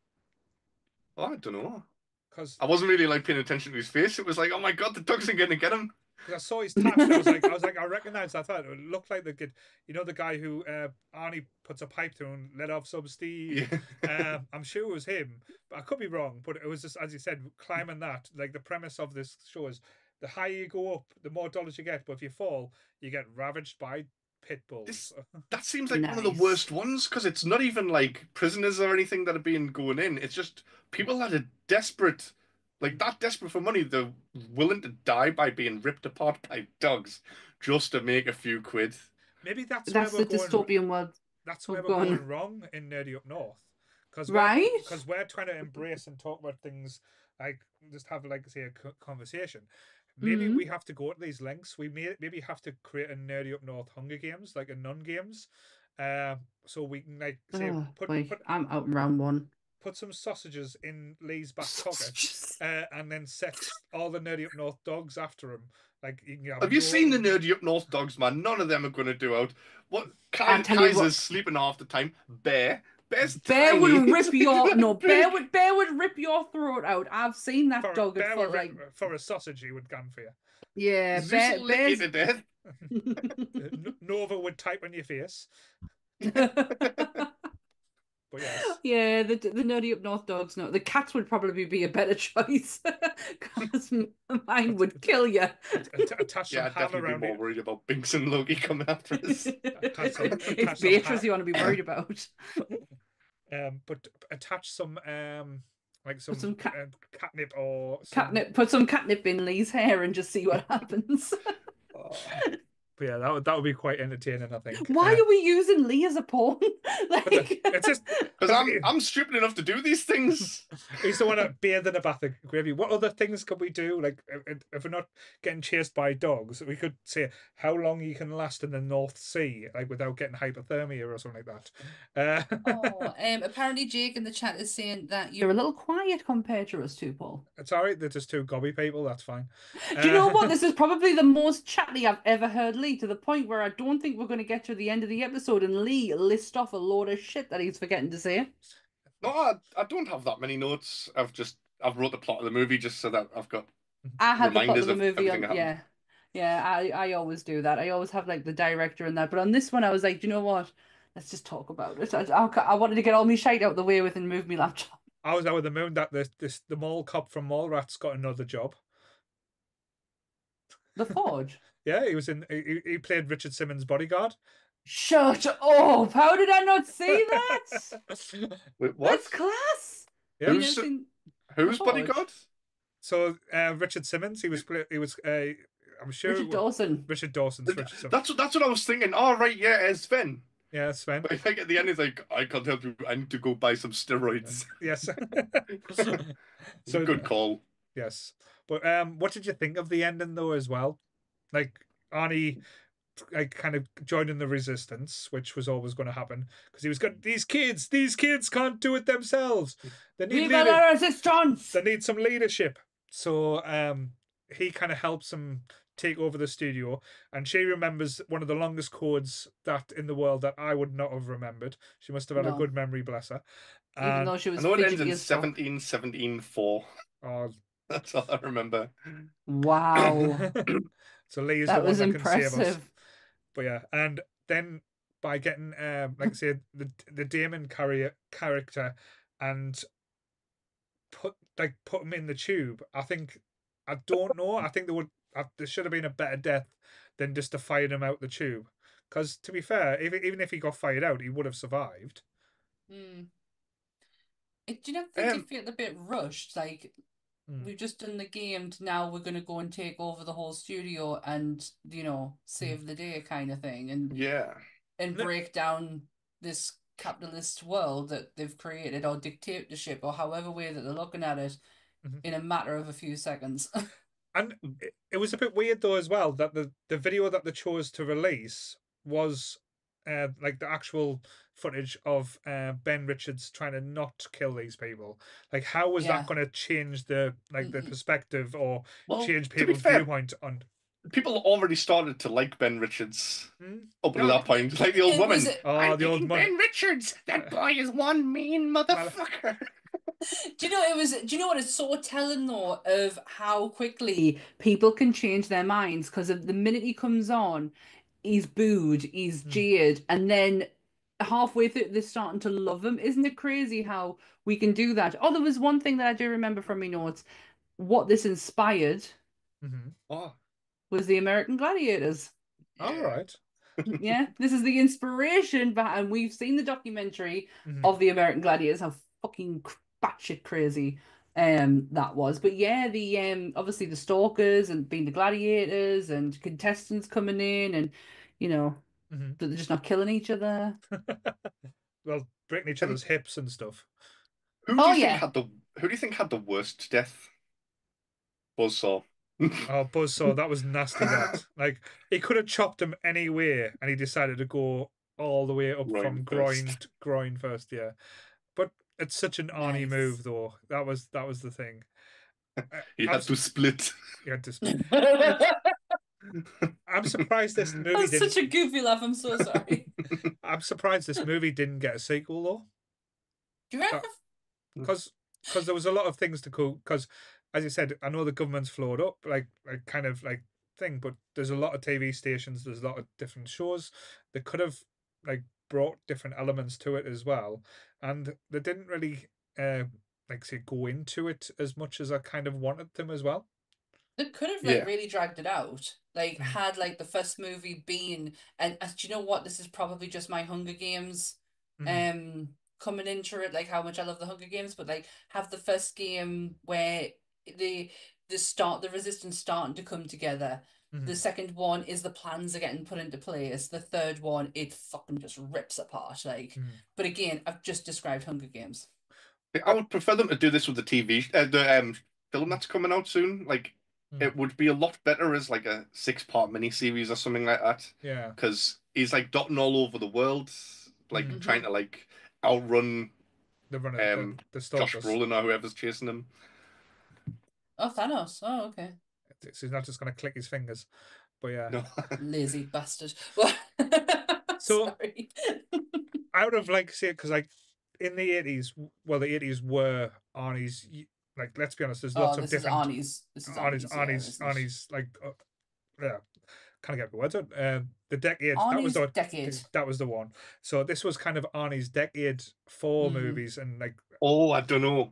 Oh, I don't know. Because I wasn't really like paying attention to his face. It was like, oh my god, the dogs are going to get him. I saw his tats, and I was like, I was like, I recognized that. I thought it looked like the kid, you know, the guy who uh, Arnie puts a pipe through and let off some steam. Yeah. um, I'm sure it was him, but I could be wrong. But it was just, as you said, climbing that. Like the premise of this show is the higher you go up, the more dollars you get. But if you fall, you get ravaged by pit bulls. This- That seems like one of the Nice. worst ones, because it's not even like prisoners or anything that are being going in. It's just people that are desperate, like that desperate for money. They're willing to die by being ripped apart by dogs just to make a few quid. Maybe that's, That's where the we're going. dystopian world. That's Oh, where we're go on. going wrong in Nerdy Up North. Because Right? Because we're trying to embrace and talk about things like just have like say a co- conversation. Maybe Mhm. we have to go to these lengths. We may maybe have to create a Nerdy Up North Hunger Games, like a Nun Games, Uh, so we can like say Oh, put boy, put I'm out in round one. put some sausages in Lee's back pocket, uh, and then set all the Nerdy Up North dogs after him. Like you can have, Have you no- seen the Nerdy Up North dogs, man? None of them are going to do out. What? I Kai, tell you Kaiser's what- sleeping half the time. Bear. Bear's Bear tiny. would It's rip your like no. big. Bear would Bear would rip your throat out. I've seen that for a, dog at bear full, would like rip- for a sausage he would gun for you. yeah. Zeus Bear, will lick you bears. to death. N- Nova would type on your face. But yes, Yeah, the the nerdy up north dogs. No, the cats would probably be a better choice because mine would kill you. Att- attach Yeah, some I'd ham definitely be around more it. worried about Binks and Loki coming after us. Attach some, attach It's some Beatrice ham- you want to be worried about. Um, but attach some um, like some, some cat- uh, catnip or some, Catnip. Put some catnip in Lee's hair and just see what happens. Oh. But yeah, that would that would be quite entertaining, I think. Why Uh, are we using Lee as a pawn? but the- Like, it's just Because I'm I'm stupid enough to do these things. I used to want to bathe in a bath of gravy. What other things could we do? Like, if, if we're not getting chased by dogs, we could say how long you can last in the North Sea, like without getting hypothermia or something like that. Uh, Oh, um, apparently Jake in the chat is saying that you you're a little quiet compared to us two, Paul. it's all right. They're just two gobby people. That's fine. Do you know Uh, what? This is probably the most chatty I've ever heard Lee, to the point where I don't think we're going to get to the end of the episode and Lee list off a load of shit that he's forgetting to say. No, I, I don't have that many notes. I've just I've wrote the plot of the movie just so that I've got. I had the plot Reminders of the of movie on, everything that yeah. Yeah, I, I always do that. I always have like the director and that. But on this one, I was like, "Do you know what? Let's just talk about it. I, I, I wanted to get all my shite out the way with and move my laptop. I was out with the moon that this, this the mall cop from Mallrats got another job. The Forge. Yeah, he was in. He, he played Richard Simmons' bodyguard. Shut up! How did I not see that? Wait, what? That's class. Yeah. You Who's- never seen- Who's Forge. bodyguard? So uh, Richard Simmons, he was play- he was. Uh, I'm sure Richard Dawson. Richard Dawson's Richard Simmons. That's what that's what I was thinking. Oh right, yeah, as Sven. Yeah, Sven. But I think at the end he's like, I can't help you. I need to go buy some steroids. Yes. It's a So good call. yes, but um, what did you think of the ending though as well? Like Arnie, like kind of joining the resistance, which was always going to happen because he was got these kids. These kids can't do it themselves. They need Viva leader- la resistance! they need some leadership. So um, he kind of helps them take over the studio, and she remembers one of the longest codes that in the world that I would not have remembered. She must have had a No. good memory, bless her. Even And- though she I was know it ends fidgety in as fuck. seventeen seventeen four. oh, That's all I remember. Wow. so Lee is That the one was that can save us. impressive. But yeah, and then by getting um, like I said, the the Damon carrier character and put like put him in the tube. I think I don't know. I think there would uh, there should have been a better death than just to fire him out the tube. Because to be fair, even even if he got fired out, he would have survived. Hmm. It, do you not think Um, it felt a bit rushed? Like Hmm. we've just done the game, now we're gonna go and take over the whole studio and, you know, save the day kind of thing, and Yeah. and No- break down this capitalist world that they've created, or dictatorship, or however way that they're looking at it, Mhm. in a matter of a few seconds. And it, it was a bit weird though as well that the the video that they chose to release was uh, like the actual footage of uh, Ben Richards trying to not kill these people. Like, how was Yeah. that going to change the like the Mm-mm. perspective or Well, change to be people's fair, viewpoint on? people already started to like Ben Richards Hmm? up to No. that point. Like the old It woman. was a- Oh, I'm the old thinking mon- Ben Richards. That boy is one mean motherfucker. Do you know it was? Do you know what it's so telling though of how quickly People can change their minds because of the minute he comes on, he's booed, he's Hmm. jeered, and then halfway through they're starting to love him. Isn't it crazy how we can do that? Oh, there was one thing that I do remember from my notes. What this inspired Mhm. Oh, was the American Gladiators. All yeah. right. Yeah, this is the inspiration behind, and we've seen the documentary Mhm. of the American Gladiators, how fucking cr- batshit crazy um that was. But yeah, the um obviously the stalkers and being the gladiators and contestants coming in, and you know Mhm. that they're just not killing each other. Well, breaking each Um, other's hips and stuff. Who do Oh, you yeah. think had the Who do you think had the worst death? Buzzsaw. Oh, Buzzsaw, that was nasty. That like he could have chopped him anywhere, and he decided to go all the way up Groin from first. groin to groin first. Yeah, but it's such an Arnie Nice. move, though. That was that was the thing. You I'm had s- to split. You had to. sp- That I'm surprised this movie was didn't. such a goofy laugh. I'm so sorry. I'm surprised this movie didn't get a sequel though, Do you reckon? because because there was a lot of things to go. Because as you said, I know the government's flowed up, like like kind of like thing, but there's a lot of T V stations. There's a lot of different shows. They could have like brought different elements to it as well, and they didn't really uh like say go into it as much as I kind of wanted them as well. They could have like Yeah. really dragged it out. Like Mhm. had like the first movie been, and uh, do you know what? This is probably just my Hunger Games Mhm. um coming into it, like how much I love the Hunger Games, but like have the first game where the the start the resistance starting to come together. The Mhm. second one is the plans are getting put into place. The third one, it fucking just rips apart. Like, Mhm. but again, I've just described Hunger Games. I would prefer them to do this with the T V, uh, the um, film that's coming out soon. Like, Mm. it would be a lot better as like a six-part miniseries or something like that. Yeah. Because he's like dotting all over the world, like Mhm. trying to like outrun The run of um, the, the Josh stalkers. Brolin or whoever's chasing him. Oh, Thanos. Oh, okay. So he's not just going to click his fingers, but yeah. No. Lazy bastard. So- Sorry. Out of like say because like in the eighties, well the eighties were Arnie's. Like let's be honest, there's Oh, lots of this is different Arnie's. This is Arnie's Arnie's. yeah, Arnie's isn't it? Arnie's like uh, yeah. Can't get the words out. Uh, the decade that Arnie's was the decade. that was the one. So this was kind of Arnie's decade for Mm. movies and like Oh, I don't know.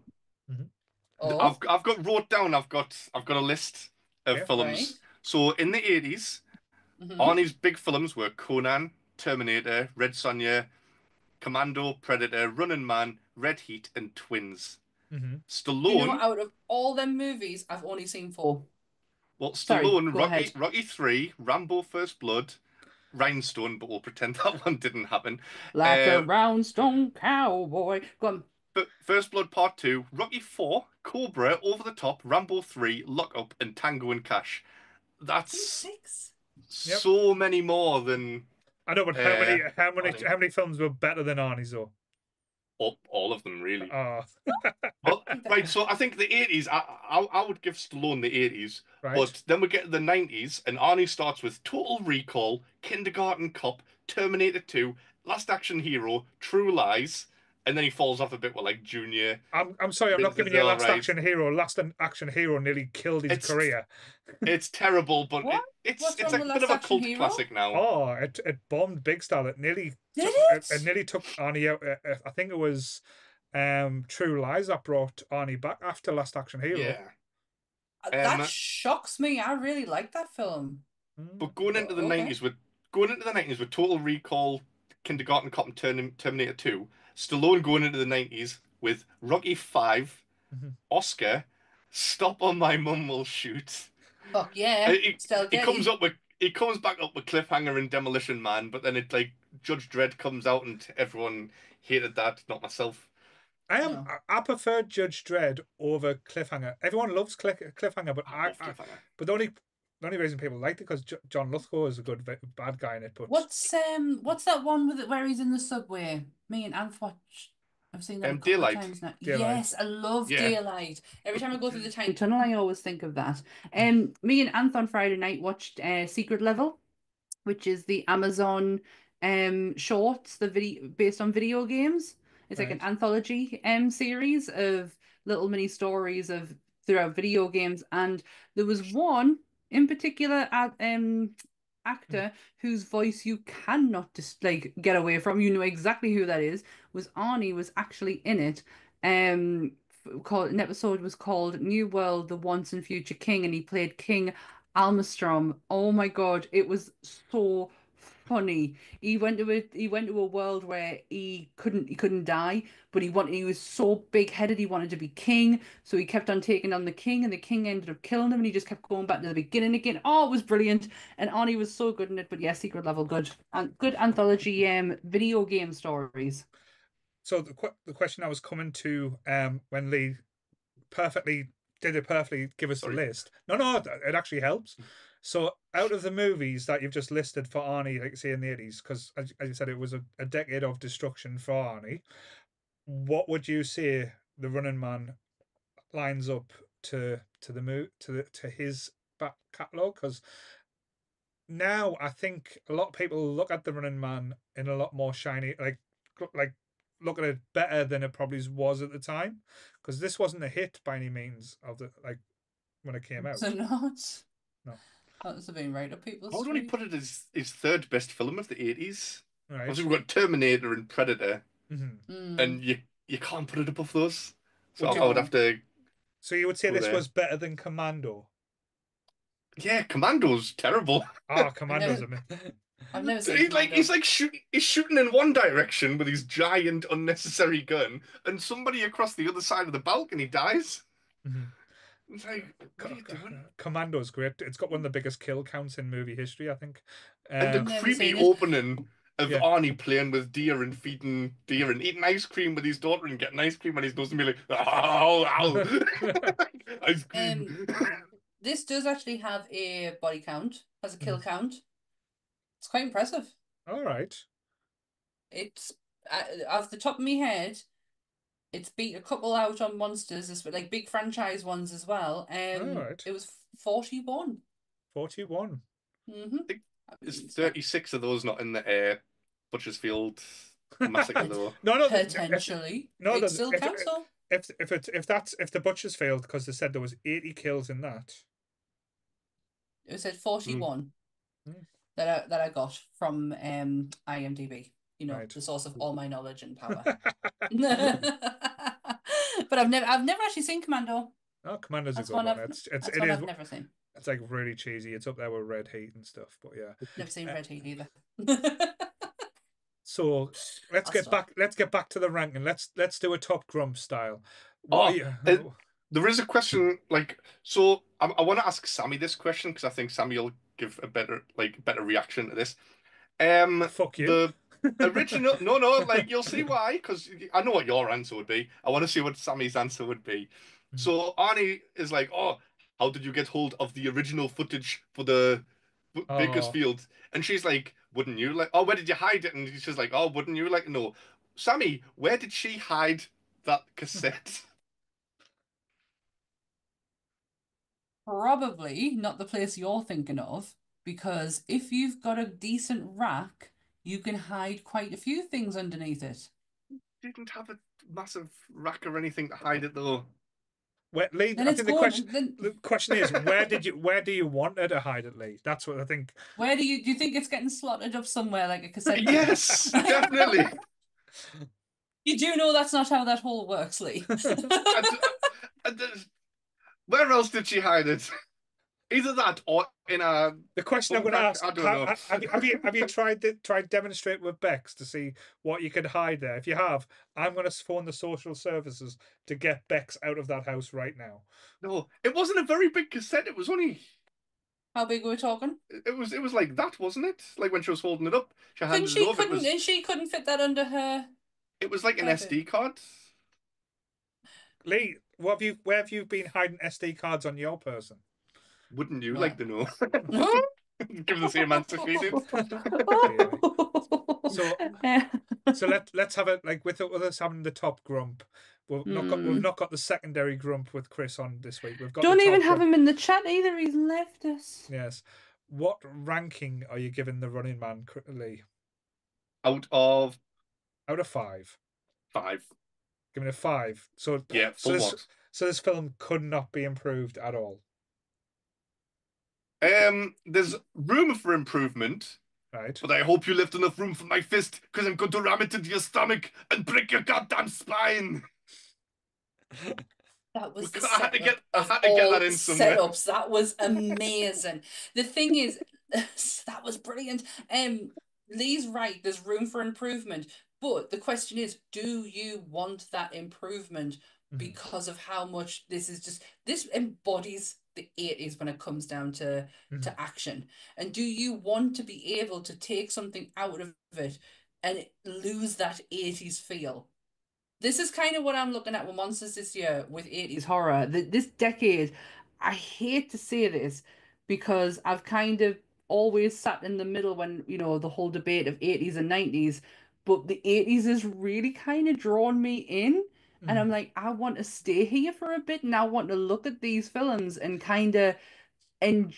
Oh, I've I've got wrote down. I've got I've got a list of Yeah. films. right. So in the eighties, Mhm. Arnie's big films were Conan, Terminator, Red Sonja, Commando, Predator, Running Man, Red Heat, and Twins. mhm. Stallone, You know, out of all them movies, I've only seen four. well, Sorry, Stallone, go Rocky, ahead. Rocky Three, Rambo: First Blood, Rhinestone, but we'll pretend that one didn't happen. Like Uh, a roundstone cowboy. Go on. F- First Blood Part Two, Rocky Four, Cobra, Over the Top, Rambo Three, Lock Up, and Tango and Cash. That's Six. Yep. so many more than I know, but how Uh, many how many Arnie. how many films were better than Arnie's though? all, all of them, really. Ah, Well, right, so I think the eighties, I, I I would give Stallone the eighties, right. but then we get to the nineties, and Arnie starts with Total Recall, Kindergarten Cop, Terminator two, Last Action Hero, True Lies, and then he falls off a bit with like Junior. I'm I'm sorry, I'm not This giving is you all Last right. Action Hero. Last an Action Hero nearly killed his It's- career. It's terrible, but What? it, it's What's it's wrong a with bit Last of a Action cult Hero? classic now. Oh, it it bombed big style. It nearly Did took, it? it nearly took Arnie out. Uh, uh, I think it was um True Lies that brought Arnie back after Last Action Hero. Yeah, Uh, That Um, shocks me. I really like that film. Mm. but going into the Okay. nineties with going into the nineties with Total Recall, Kindergarten Cop, and Term- Terminator two, Stallone going into the nineties with Rocky Five, Mhm. Oscar, Stop or My Mum Will Shoot. Fuck yeah. Uh, he, Still he Getty. comes up with he comes back up with Cliffhanger and Demolition Man, but then it like Judge Dredd comes out and everyone hated that, not myself. I am. No. I, I prefer Judge Dredd over Cliffhanger. Everyone loves Cliff, Cliffhanger, but I I, love I Cliffhanger. but the only the only reason people liked it because J- John Lithgow is a good vi- bad guy in it. But What's um what's that one with it where he's in the subway? Me and Anth watch. I've seen that Um, a couple Daylight. of times now. Daylight. Yes, I love Yeah. Daylight. Every time I go through the time Tunnel, I always think of that. Um, me and Anth on Friday night watched uh, Secret Level, which is the Amazon um shorts, the video based on video games. It's like an Right. anthology um series of little mini stories of throughout video games, and there was one in particular at um actor whose voice you cannot just like get away from. You know exactly who that is. Was Arnie was actually in it. Um, f- called an episode was called New World: The Once and Future King, and he played King Almastrom. Oh my God, it was so funny. He went to a he went to a world where he couldn't he couldn't die, but he wanted he was so big headed he wanted to be king, so he kept on taking on the king, and the king ended up killing him, and he just kept going back to the beginning again. Oh, it was brilliant, and Arnie was so good in it. But yeah, Secret Level, good and good anthology um video game stories. so the que- the question I was coming to um when Lee perfectly did it perfectly give us Sorry. a list. No, no, it actually helps. So, out of the movies that you've just listed for Arnie, like say in the eighties, because as, as you said, it was a, a decade of destruction for Arnie. What would you say the Running Man lines up to to the mo to the to his back catalogue? Because now I think a lot of people look at the Running Man in a lot more shiny, like like look at it better than it probably was at the time. Because this wasn't a hit by any means of the like when it came out. So not. No. That's been right up people's I would only street. put it as his third best film of the eighties. Right. Obviously, we've got Terminator and Predator, Mm-hmm. Mm. and you you can't put it above those. So Would I, I would you- have to. So you would say Go this there. was better than Commando? Yeah, Commando's terrible. Ah, Commando's never- a myth. I've never seen He's like Commando. he's like shooting he's shooting in one direction with his giant unnecessary gun, and somebody across the other side of the balcony dies. Mhm. It's like, what are you doing? Commando's great. It's got one of the biggest kill counts in movie history, I think. And the Um, Never creepy seen it. opening of Yeah. Arnie playing with deer and feeding deer and eating ice cream with his daughter and getting ice cream on his nose and be like, ow, ow. Ice cream. This does actually have a body count, has a Mm-hmm. kill count. It's quite impressive. all right. It's uh, off the top of my head, it's beat a couple out on monsters, as like big franchise ones as well. Um, Alright. it was forty-one. forty-one. Mm-hmm. There's thirty-six of those not in the air. Butchersfield massacre though. No, no, the- Potentially, no, it the- still if- counts though. if if it if that's if the butchers failed because they said there was eighty kills in that. It said forty-one Mm. that I that I got from um IMDb. You know, Right. the source of all my knowledge and power. But I've never I've never actually seen Commando. Oh, Commando's That's a good one one. I've It's it's that's it one is I've never seen. it's like really cheesy. It's up there with Red Heat and stuff. But yeah. Never seen Uh, Red Heat either. So let's I'll get stop. back. Let's get back to the ranking. Let's let's do a top grump style. What Oh, are you? it- There is a question, like, so I, I want to ask Sammy this question because I think Sammy will give a better, like, better reaction to this. Um, Fuck you. The original, no, no, like, you'll see why, because I know what your answer would be. I want to see what Sammy's answer would be. Mhm. So Arnie is like, oh, how did you get hold of the original footage for the B- Oh. Bakersfield? And she's like, wouldn't you like? Oh, where did you hide it? And she's like, oh, wouldn't you like? No, Sammy, where did she hide that cassette? Probably not the place you're thinking of, because if you've got a decent rack, you can hide quite a few things underneath it. Didn't have a massive rack or anything to hide it though. Where, Lee, Then I it's think the going. question Then the question is where did you where do you want her to hide it, Lee? That's what I think. where do you do you think it's getting slotted up somewhere like a cassette? tape? Yes, definitely. You do know that's not how that hole works, Lee. And, and, uh, where else did she hide it? Either that or in a. The question I'm Well, going to I- ask: I don't ha- know. ha- have, you, have you have you tried to, tried demonstrate with Bex to see what you could hide there? If you have, I'm going to phone the social services to get Bex out of that house right now. No, it wasn't a very big cassette. It was only. How big are we talking? It was. It was like that, wasn't it? Like when she was holding it up, she Couldn't handed she it over. It couldn't was. and she couldn't fit that under her. It was like an Okay. S D card. Lee, what have you? Where have you been hiding S D cards on your person? Wouldn't you Well. like to know? Give the same answer she did. So- So let let's have it like with us having the top grump. We've not got we've Hmm. not got the secondary grump with Chris on this week. We've got Don't the top even have grump. him in the chat either. He's left us. Yes. What ranking are you giving the Running Man, Cr- Lee? Out of Out of five. five. Giving it five. So Yeah, so full this, marks. so this film could not be improved at all. Um, there's room for improvement, Right. but I hope you left enough room for my fist, because I'm going to ram it into your stomach and break your goddamn spine. That was the I had to setup get- I of had to get all that in somewhere. setups. That was amazing. The thing is, that was brilliant. Um, Lee's right. There's room for improvement, but the question is, do you want that improvement Mhm. because of how much this is just this embodies the eighties when it comes down to Mhm. to action, and do you want to be able to take something out of it and lose that eighties feel? this is kind of what I'm looking at with Monsters this year with eighties Is horror. Th- This decade, I hate to say this because I've kind of always sat in the middle when, you know, the whole debate of eighties and nineties, but the eighties has really kind of drawn me in. And I'm Mm. like, I want to stay here for a bit and I want to look at these films and kind of en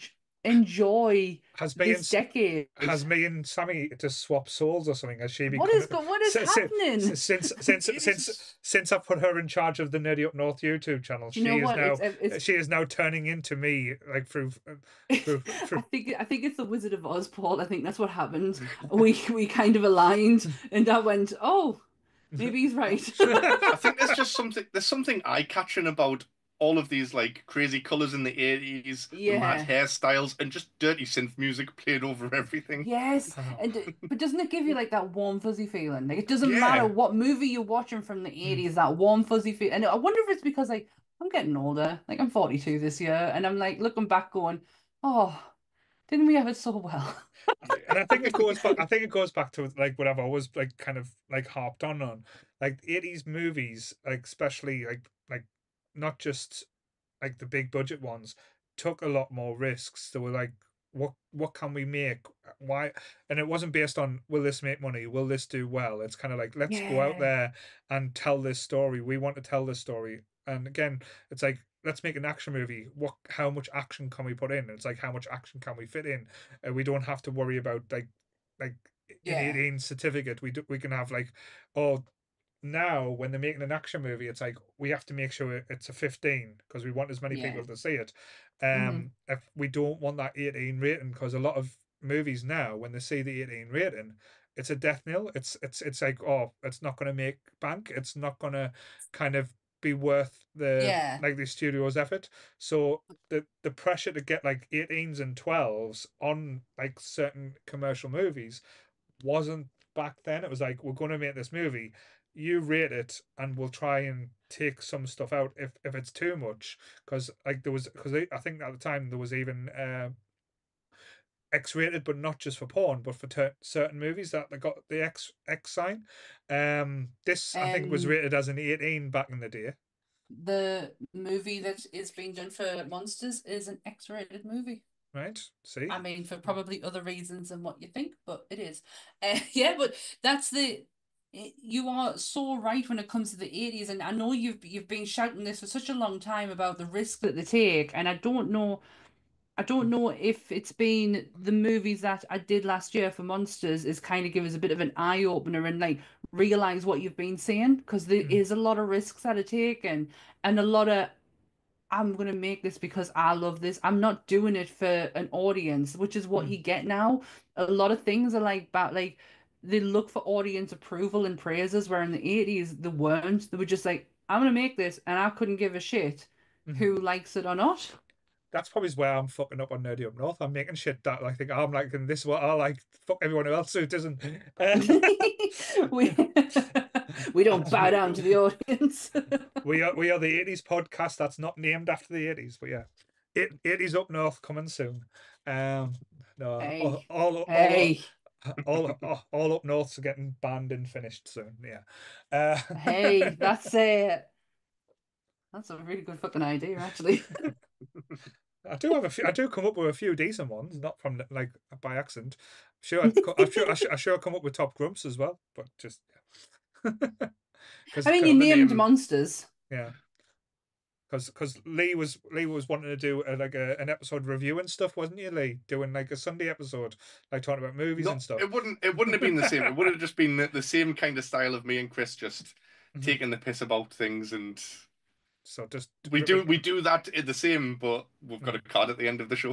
enjoy Has me and this S- decade. has me and Sammy just swapped souls or something? Has she What become is go what is since happening? since since It since is- since I put her in charge of the Nerdy Up North YouTube channel? Do you know She is what? now It's it's she is now turning into me like through through I through. think I think it's the Wizard of Oz, Paul. I think that's what happened. We we kind of aligned, and I went, oh, maybe he's right. I think there's just something there's something eye-catching about all of these like crazy colors in the eighties, the mad Yeah. hairstyles, and just dirty synth music played over everything. Yes, Oh. and d- but doesn't it give you like that warm fuzzy feeling? Like it doesn't Yeah. matter what movie you're watching from the eighties, that warm fuzzy feel. And I wonder if it's because like I'm getting older. Like I'm forty-two this year, and I'm like looking back, going, oh, didn't we have it so well? And I think it goes back. I think it goes back to like what I've always like kind of like harped on on like eighties movies, like especially like like not just like the big budget ones, took a lot more risks. They were like, what what can we make? Why? And it wasn't based on will this make money? Will this do well? It's kind of like let's go out Yeah. there and tell this story. We want to tell this story. And again, it's like let's make an action movie. What? How much action can we put in? It's like how much action can we fit in? Uh, we don't have to worry about like like an Yeah. eighteen certificate. We do, we can have like oh now when they're making an action movie, it's like we have to make sure it's a fifteen because we want as many Yeah. people to see it. Um, Mhm. if we don't want that eighteen rating, because a lot of movies now, when they see the eighteen rating, it's a death knell. It's it's it's like oh, it's not going to make bank. It's not going to kind of be worth the Yeah. like the studio's effort. So the the pressure to get like eighteens and twelves on like certain commercial movies wasn't back then. It was like we're going to make this movie, you rate it and we'll try and take some stuff out if if it's too much, because like there was because I think at the time there was even uh, X-rated, but not just for porn, but for ter- certain movies that they got the X X sign. Um, this I think was Um, rated as an eighteen back in the day, The movie that is being done for Monsters is an X-rated movie. right? See, I mean, for probably other reasons than what you think, but it is. Uh, yeah, but that's the. You are so right when it comes to the eighties, and I know you've you've been shouting this for such a long time about the risk That they take, and I don't know. I don't know if it's been the movies that I did last year for Monsters is kind of give us a bit of an eye opener and like realize what you've been saying because there Mhm. is a lot of risks that are taken and a lot of I'm gonna make this because I love this. I'm not doing it for an audience, which is what Mm. you get now. A lot of things are like about like they look for audience approval and praises, where in the eighties they weren't. They were just like, I'm gonna make this and I couldn't give a shit Mhm. who likes it or not. That's probably where I'm fucking up on Nerdy Up North. I'm making shit that I think I'm like, and this is what I like. Fuck everyone else who doesn't. Uh, we we don't bow down to the audience. we are we are the eighties podcast that's not named after the eighties, but yeah, it eighties Up North coming soon. Um, no, all Hey, all all, hey, all, all, all Up Norths are getting banned and finished soon. Yeah. Uh, hey, that's it. That's a really good fucking idea, actually. I do have a few. I do come up with a few decent ones, not from like by accident. Sure, I'd co- I'm sure I sure, I sure come up with top grumps as well, but just because I mean, you the named name- monsters. yeah, because because Lee was Lee was wanting to do a, like a, an episode review and stuff, wasn't you, Lee? Doing like a Sunday episode, like talking about movies No, and stuff. it wouldn't. It wouldn't have been the same. It would have just been the, the same kind of style of me and Chris just Mhm. taking the piss about things, and So just we do we do that in the same, but we've got a card at the end of the show.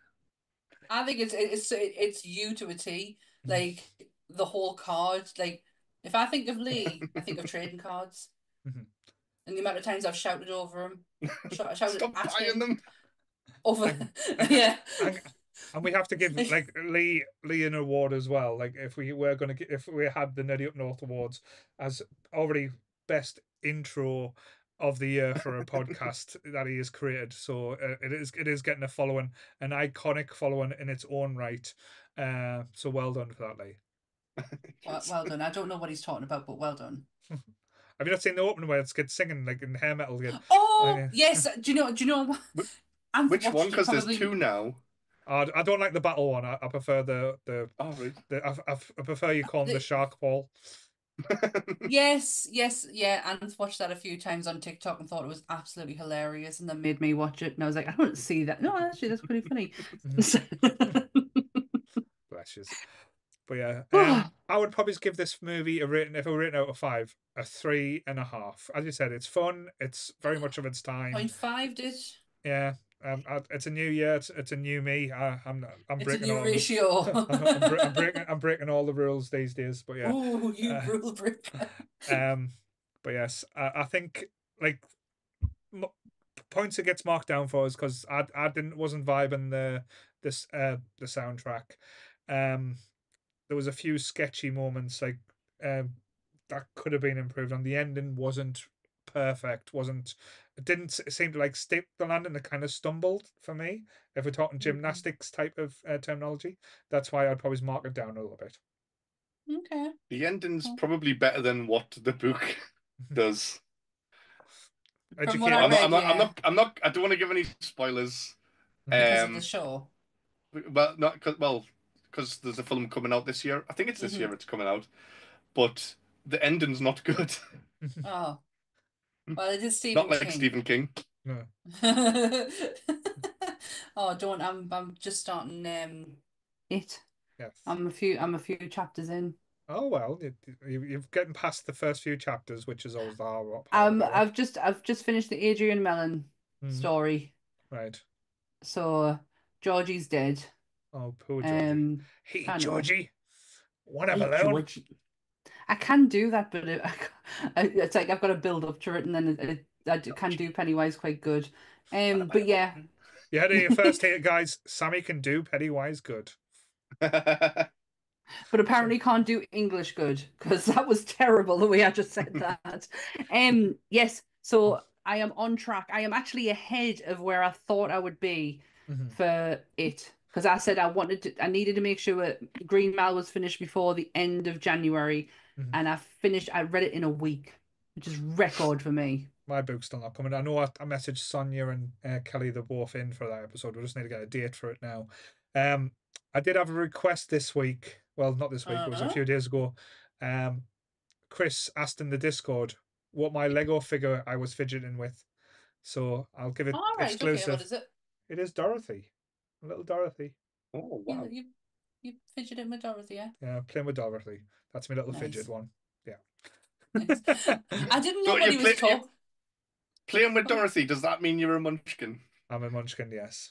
I think it's it's it's you to a T. Like the whole card. Like if I think of Lee, I think of trading cards. Mhm. And the amount of times I've shouted over him, sh- shouted Stop at buying him them. over. And- yeah. and, and we have to give like Lee Lee an award as well. Like if we were gonna get if we had the Nerdy Up North Awards as already best intro of the year for a podcast that he has created. So uh, it is it is getting a following, an iconic following in its own right. Uh, so well done for that, Lee. Well, well done. I don't know what he's talking about, but well done. Have you not seen the opening where it's kids singing like in hair metal? Again? Oh yeah. yes, do you know? Do you know? I've Which watched one? it Because there's probably- two now. I, I don't like the battle one. I, I prefer the the. Oh, right. the I, I, I prefer you call him the The- shark Paul. Yes, yes, yeah. Anne's watched that a few times on TikTok and thought it was absolutely hilarious, and then made me watch it, and I was like, I don't see that. No, actually, that's pretty funny. Bless you. But yeah, um, I would probably give this movie a rating, if I were rating out of five, a three and a half. As you said, it's fun. It's very much of its time. Point five did. Yeah, um, I, it's a new year. It's, it's a new me. I, I'm I'm It's a breaking new all. ratio. I'm, I'm, bre- I'm breaking I'm breaking all the rules these days. But yeah, Oh, you Uh, rule breaker. um, but yes, I, I think like m- points it gets marked down for us because I I didn't wasn't vibing the this uh the soundtrack. Um, there was a few sketchy moments like um that could have been improved on. The ending wasn't perfect. wasn't It didn't s- seem to like stick the landing. It kind of stumbled for me. If we're talking gymnastics type of uh, terminology, that's why I'd probably mark it down a little bit. Okay. The ending's Oh. probably better than what the book does. From what Educate. I I'm not, I'm read, not, I'm yeah. not, I'm not, I don't want to give any spoilers. Because of Um, the show. well, not cause, well, because there's a film coming out this year. I think it's this Mhm. year it's coming out, but the ending's not good. Oh. Well, it is Not Stephen like King. Stephen King. No. Oh, don't I'm I'm just starting um it. Yes. I'm a few I'm a few chapters in. Oh well, you, you, you're getting past the first few chapters, which is always the hard part. Um of it. I've just I've just finished the Adrian Mellon Mhm. story. Right. So Georgie's dead. Oh, poor Georgie. Um Hey, I know. Georgie. One of Hey, alone. Georgie. I can do that, but it, I, it's like I've got to build up to it, and then it, it, I d- can do Pennywise quite good. Um, but yeah, You heard it here first here, guys. Sammy can do Pennywise good. but apparently can't do English good because that was terrible the way I just said that. Um, yes, so I am on track. I am actually ahead of where I thought I would be Mhm. for it because I said I wanted to, I needed to make sure Green Mile was finished before the end of January, Mhm. and I finished. I read it in a week, which is record for me. My book's still not coming. I know I, I messaged Sonia and uh, Kelly, they're both in for that episode. We just need to get a date for it now. Um, I did have a request this week. Well, not this week. It was a Uh-huh. few days ago. Um, Chris asked in the Discord what my Lego figure I was fidgeting with. So I'll give it All right, exclusive. okay. What is it? It is Dorothy. Little Dorothy. Oh wow! You, you, you fidgeted with Dorothy, yeah? Yeah, playing with Dorothy. That's my little Nice. fidget one. Yeah. Nice. I didn't know So what you he was play- you- talking. Playing with Dorothy, does that mean you're a munchkin? I'm a munchkin, yes.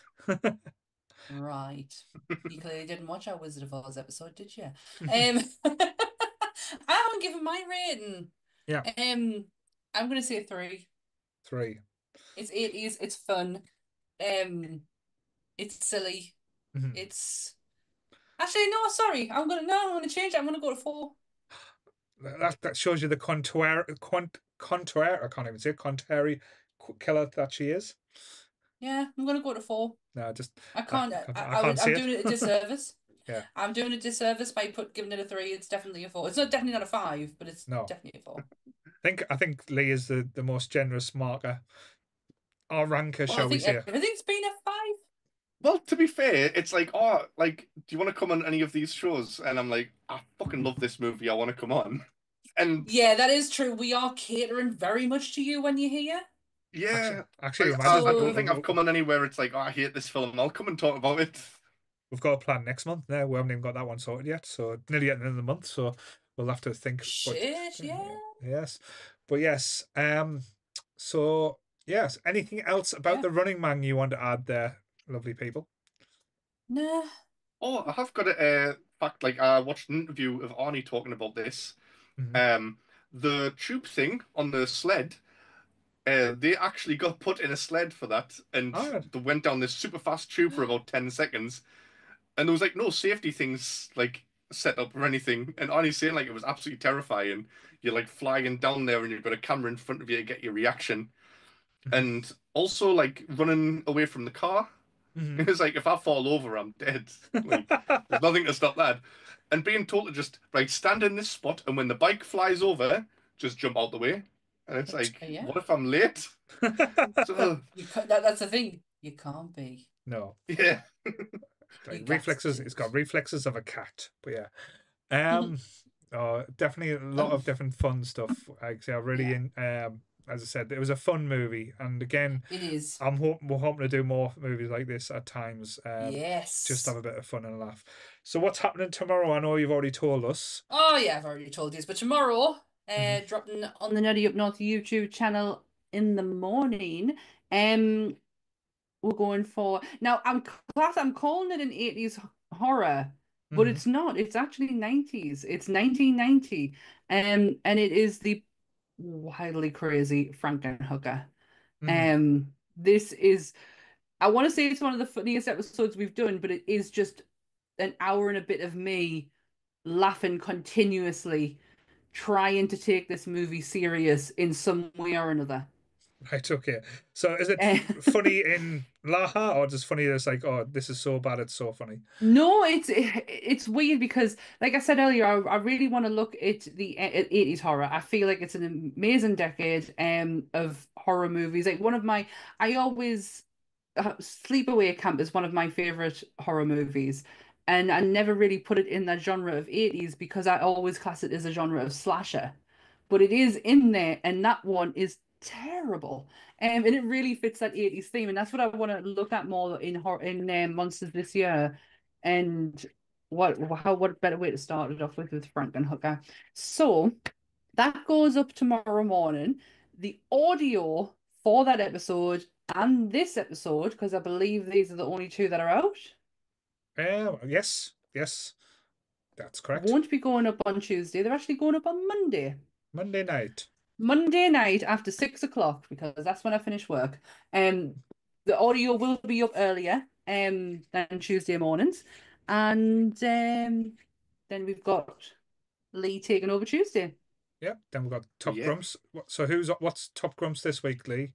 Right. You clearly didn't watch our Wizard of Oz episode, did you? Um, I haven't given my rating. Yeah. Um, I'm gonna say three. Three. It's eighties. It's fun. Um, it's silly. Mhm. It's actually no. Sorry, I'm gonna no. I'm gonna change it. I'm gonna go to four. That that shows you the contrary, quant, contrary. I can't even say it, contrary qu- killer that she is. Yeah, I'm gonna go to four. No, just I can't. I- I, I I, can't would, see I'm it. doing it a disservice. Yeah. I'm doing a disservice by put giving it a three. It's definitely a four. It's not definitely not a five, but it's No. definitely a four. I think I think Lee is the, the most generous marker. Our ranker, Well, shall I we think say? everything's been a five. Well, to be fair, it's like, oh, like, do you want to come on any of these shows? And I'm like, I fucking love this movie. I want to come on. And Yeah, that is true. We are catering very much to you when you're here. yeah, Actually, like, actually I, imagine I So- don't think I've come on anywhere. It's like, oh, I hate this film. I'll come and talk about it. we've got a plan next month. No, we haven't even got that one sorted yet. So nearly at the end of the month. So we'll have to think. But, Shit, yeah. Yes, but yes. Um. So yes. Anything else about Yeah. the Running Man you want to add there, lovely people? Nah. Oh, I have got a uh, fact. Like, I watched an interview of Arnie talking about this. Mhm. Um, the tube thing on the sled. Uh, they actually got put in a sled for that, and Alright. they went down this super fast tube for about ten seconds, and there was like no safety things like set up or anything. And Arnie's saying like it was absolutely terrifying. You're like flying down there, and you've got a camera in front of you to get your reaction, Mhm. and also like running away from the car. Mhm. It's like if I fall over, I'm dead. Like there's nothing to stop that. And being told to just right stand in this spot, and when the bike flies over, just jump out the way. And it's like, Yeah. what if I'm late? So, You ca- that, that's the thing. You can't be. No. yeah. You Like got reflexes. to. It's got reflexes of a cat. But yeah. Um. oh, definitely a lot of different fun stuff. Like, I really, Yeah. in, um, as I said, it was a fun movie, and again, It is. I'm hoping we're hoping to do more movies like this at times. Um, Yes. Just have a bit of fun and a laugh. So, what's happening tomorrow? I know you've already told us. Oh yeah, I've already told you. But tomorrow, uh, Mhm. dropping On the Nerdy Up North YouTube channel in the morning, um, we're going for now. I'm class. I'm calling it an eighties horror, but Mhm. it's not. It's actually nineties. It's nineteen ninety, um, and it is the wildly crazy Frankenhooker. Mhm. Um, this is. I want to say it's one of the funniest episodes we've done, but it is just an hour and a bit of me laughing continuously, trying to take this movie serious in some way or another. Right, okay. So is it Eh. funny in Laha, or just funny that's like, oh, this is so bad, it's so funny? No, it's it's weird because, like I said earlier, I, I really want to look at the at eighties horror. I feel like it's an amazing decade um of horror movies. Like one of my, I always uh, Sleepaway Camp is one of my favorite horror movies, and I never really put it in that genre of eighties because I always class it as a genre of slasher, but it is in there, and that one is terrible. Um, and it really fits that eighties theme, and that's what I want to look at more in horror in um, Monsters this year. And what how what better way to start it off with with Frankenhooker? So that goes up tomorrow morning. The audio for that episode and this episode, because I believe these are the only two that are out, Um, yes, yes, that's correct. won't be going up on Tuesday. They're actually going up on Monday. Monday night. Monday night after six o'clock, because that's when I finish work. Um, the audio will be up earlier um than Tuesday mornings, and um, then we've got Lee taking over Tuesday. Yep. Then we've got Top Yeah. Grumps. What- So who's what's Top Grumps this week, Lee?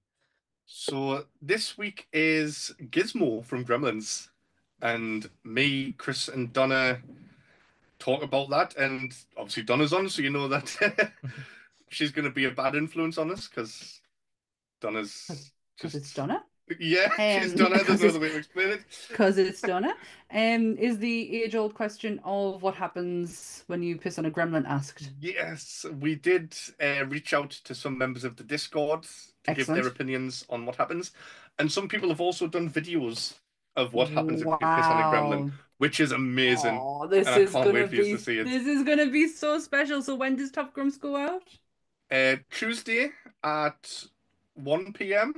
So this week is Gizmo from Gremlins. And me, Chris, and Donna talk about that. And obviously Donna's on, so you know that she's going to be a bad influence on us because Donna's Because just... it's Donna. Yeah, she's Um, Donna. There's 'cause no it's- other way to explain it. Because it's Donna. Um, is the age-old question of what happens when you piss on a gremlin asked? Yes, we did uh, reach out to some members of the Discord to give their Excellent. opinions on what happens. And some people have also done videos of what happens if you piss on a gremlin, Wow. which is amazing. Oh, this and I is can't gonna wait for you be to see it. this is gonna be so special. So when does Top Grumps go out? Uh, Tuesday at one p m.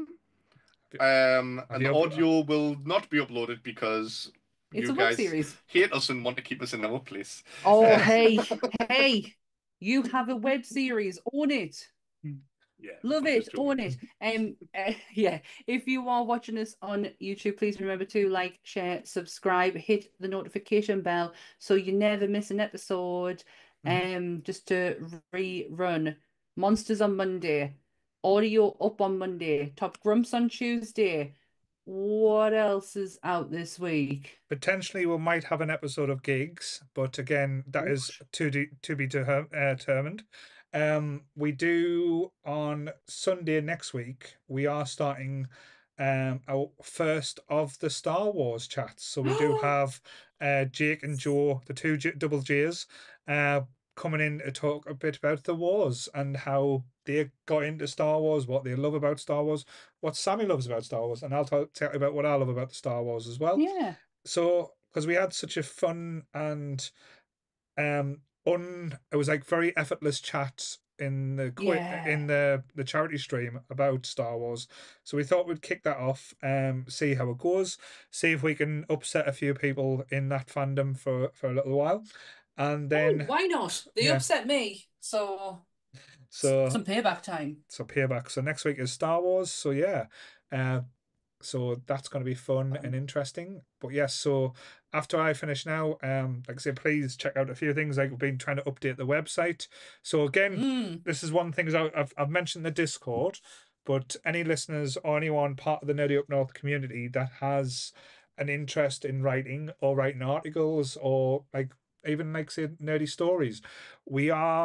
Um, Have and you the up- audio will not be uploaded because It's you a web guys series. hate us and want to keep us in our place. Oh, Uh, hey, hey, you have a web series. Own it. Yeah, Love I'm it. just joking. Own it. Um, uh, yeah. If you are watching us on YouTube, please remember to like, share, subscribe, hit the notification bell so you never miss an episode. Mhm. Um, just to rerun Monsters on Monday, audio up on Monday, Top Grumps on Tuesday. What else is out this week? Potentially, we might have an episode of Gigs, but again, that is to de- to be de- uh, determined. Um, we do on Sunday next week. We are starting um our first of the Star Wars chats. So we do have uh Jake and Joe, the two J- double J's, uh coming in to talk a bit about the wars and how they got into Star Wars, what they love about Star Wars, what Sammy loves about Star Wars, and I'll talk tell you about what I love about the Star Wars as well. Yeah. So because we had such a fun and um un it was like very effortless chat in the quick Yeah. in the the charity stream about Star Wars. So we thought we'd kick that off, um, see how it goes, see if we can upset a few people in that fandom for for a little while, and then Oh, why not? They yeah. upset me, so so some payback time. so payback. So next week is Star Wars. So yeah, uh, so that's going to be fun and interesting. But yes, so after I finish now, um, like I say, please check out a few things. Like we've been trying to update the website. So again, Mm. this is one thing I- I've I've mentioned the Discord, but any listeners or anyone part of the Nerdy Up North community that has an interest in writing or writing articles or like even like say nerdy stories, we are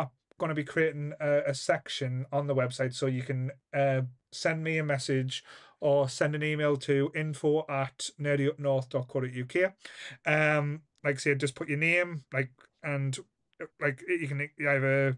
going to be creating a, a section on the website, so you can uh, send me a message or send an email to info at nerdyupnorth dot co dot uk. Um, like I say, just put your name, like, and like you can either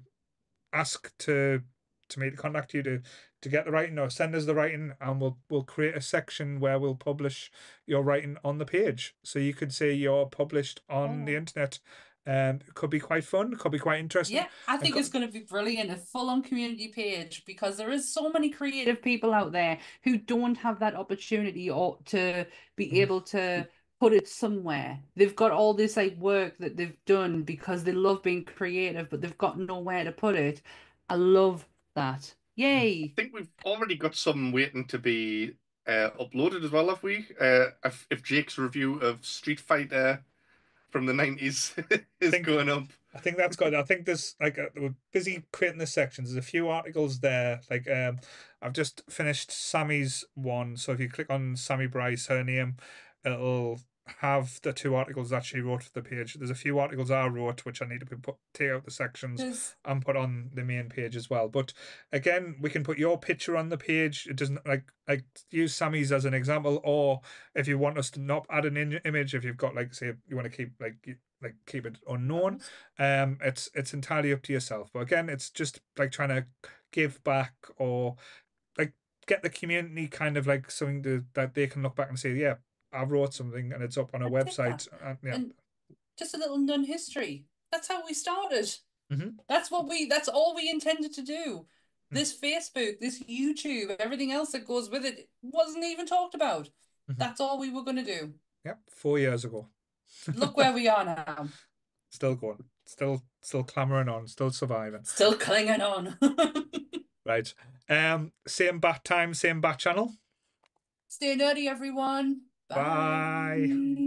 ask to to me to contact you to to get the writing, or send us the writing, and we'll we'll create a section where we'll publish your writing on the page, so you could say you're published on Oh. the internet. Um, it could be quite fun, it could be quite interesting. Yeah, I think co- it's going to be brilliant. A full-on community page, because there is so many creative Creative people out there who don't have that opportunity or to be Mhm. able to put it somewhere. They've got all this like work that they've done because they love being creative, but they've got nowhere to put it. I love that. I Yay! think we've already got some waiting to be uh, uploaded as well, have we? Uh, if, if Jake's review of Street Fighter from the nineties is Think- going up. I think that's good. I think there's like a, we're busy creating the sections. There's a few articles there. Like um, I've just finished Sammy's one. So if you click on Sammy Bryce, her name, it'll have the two articles that she wrote for the page. There's a few articles I wrote which I need to be put take out the sections There's and put on the main page as well. But again, we can put your picture on the page. It doesn't like like use Sammy's as an example, or if you want us to not add an in- image, if you've got like say you want to keep like y- like keep it unknown, um, it's it's entirely up to yourself. But again, it's just like trying to give back, or like get the community kind of like something to, that they can look back and say, yeah, I wrote something and it's up on a I dig website. And, yeah. and just a little nun history. That's how we started. Mhm. That's what we. That's all we intended to do. This Facebook, this YouTube, everything else that goes with it wasn't even talked about. Mhm. That's all we were going to do. Yep, four years ago. Look where we are now. Still going, still still clamoring on, still surviving. Still clinging on. Right. Um, same bat time, same bat channel. Stay nerdy, everyone. Bye. Bye.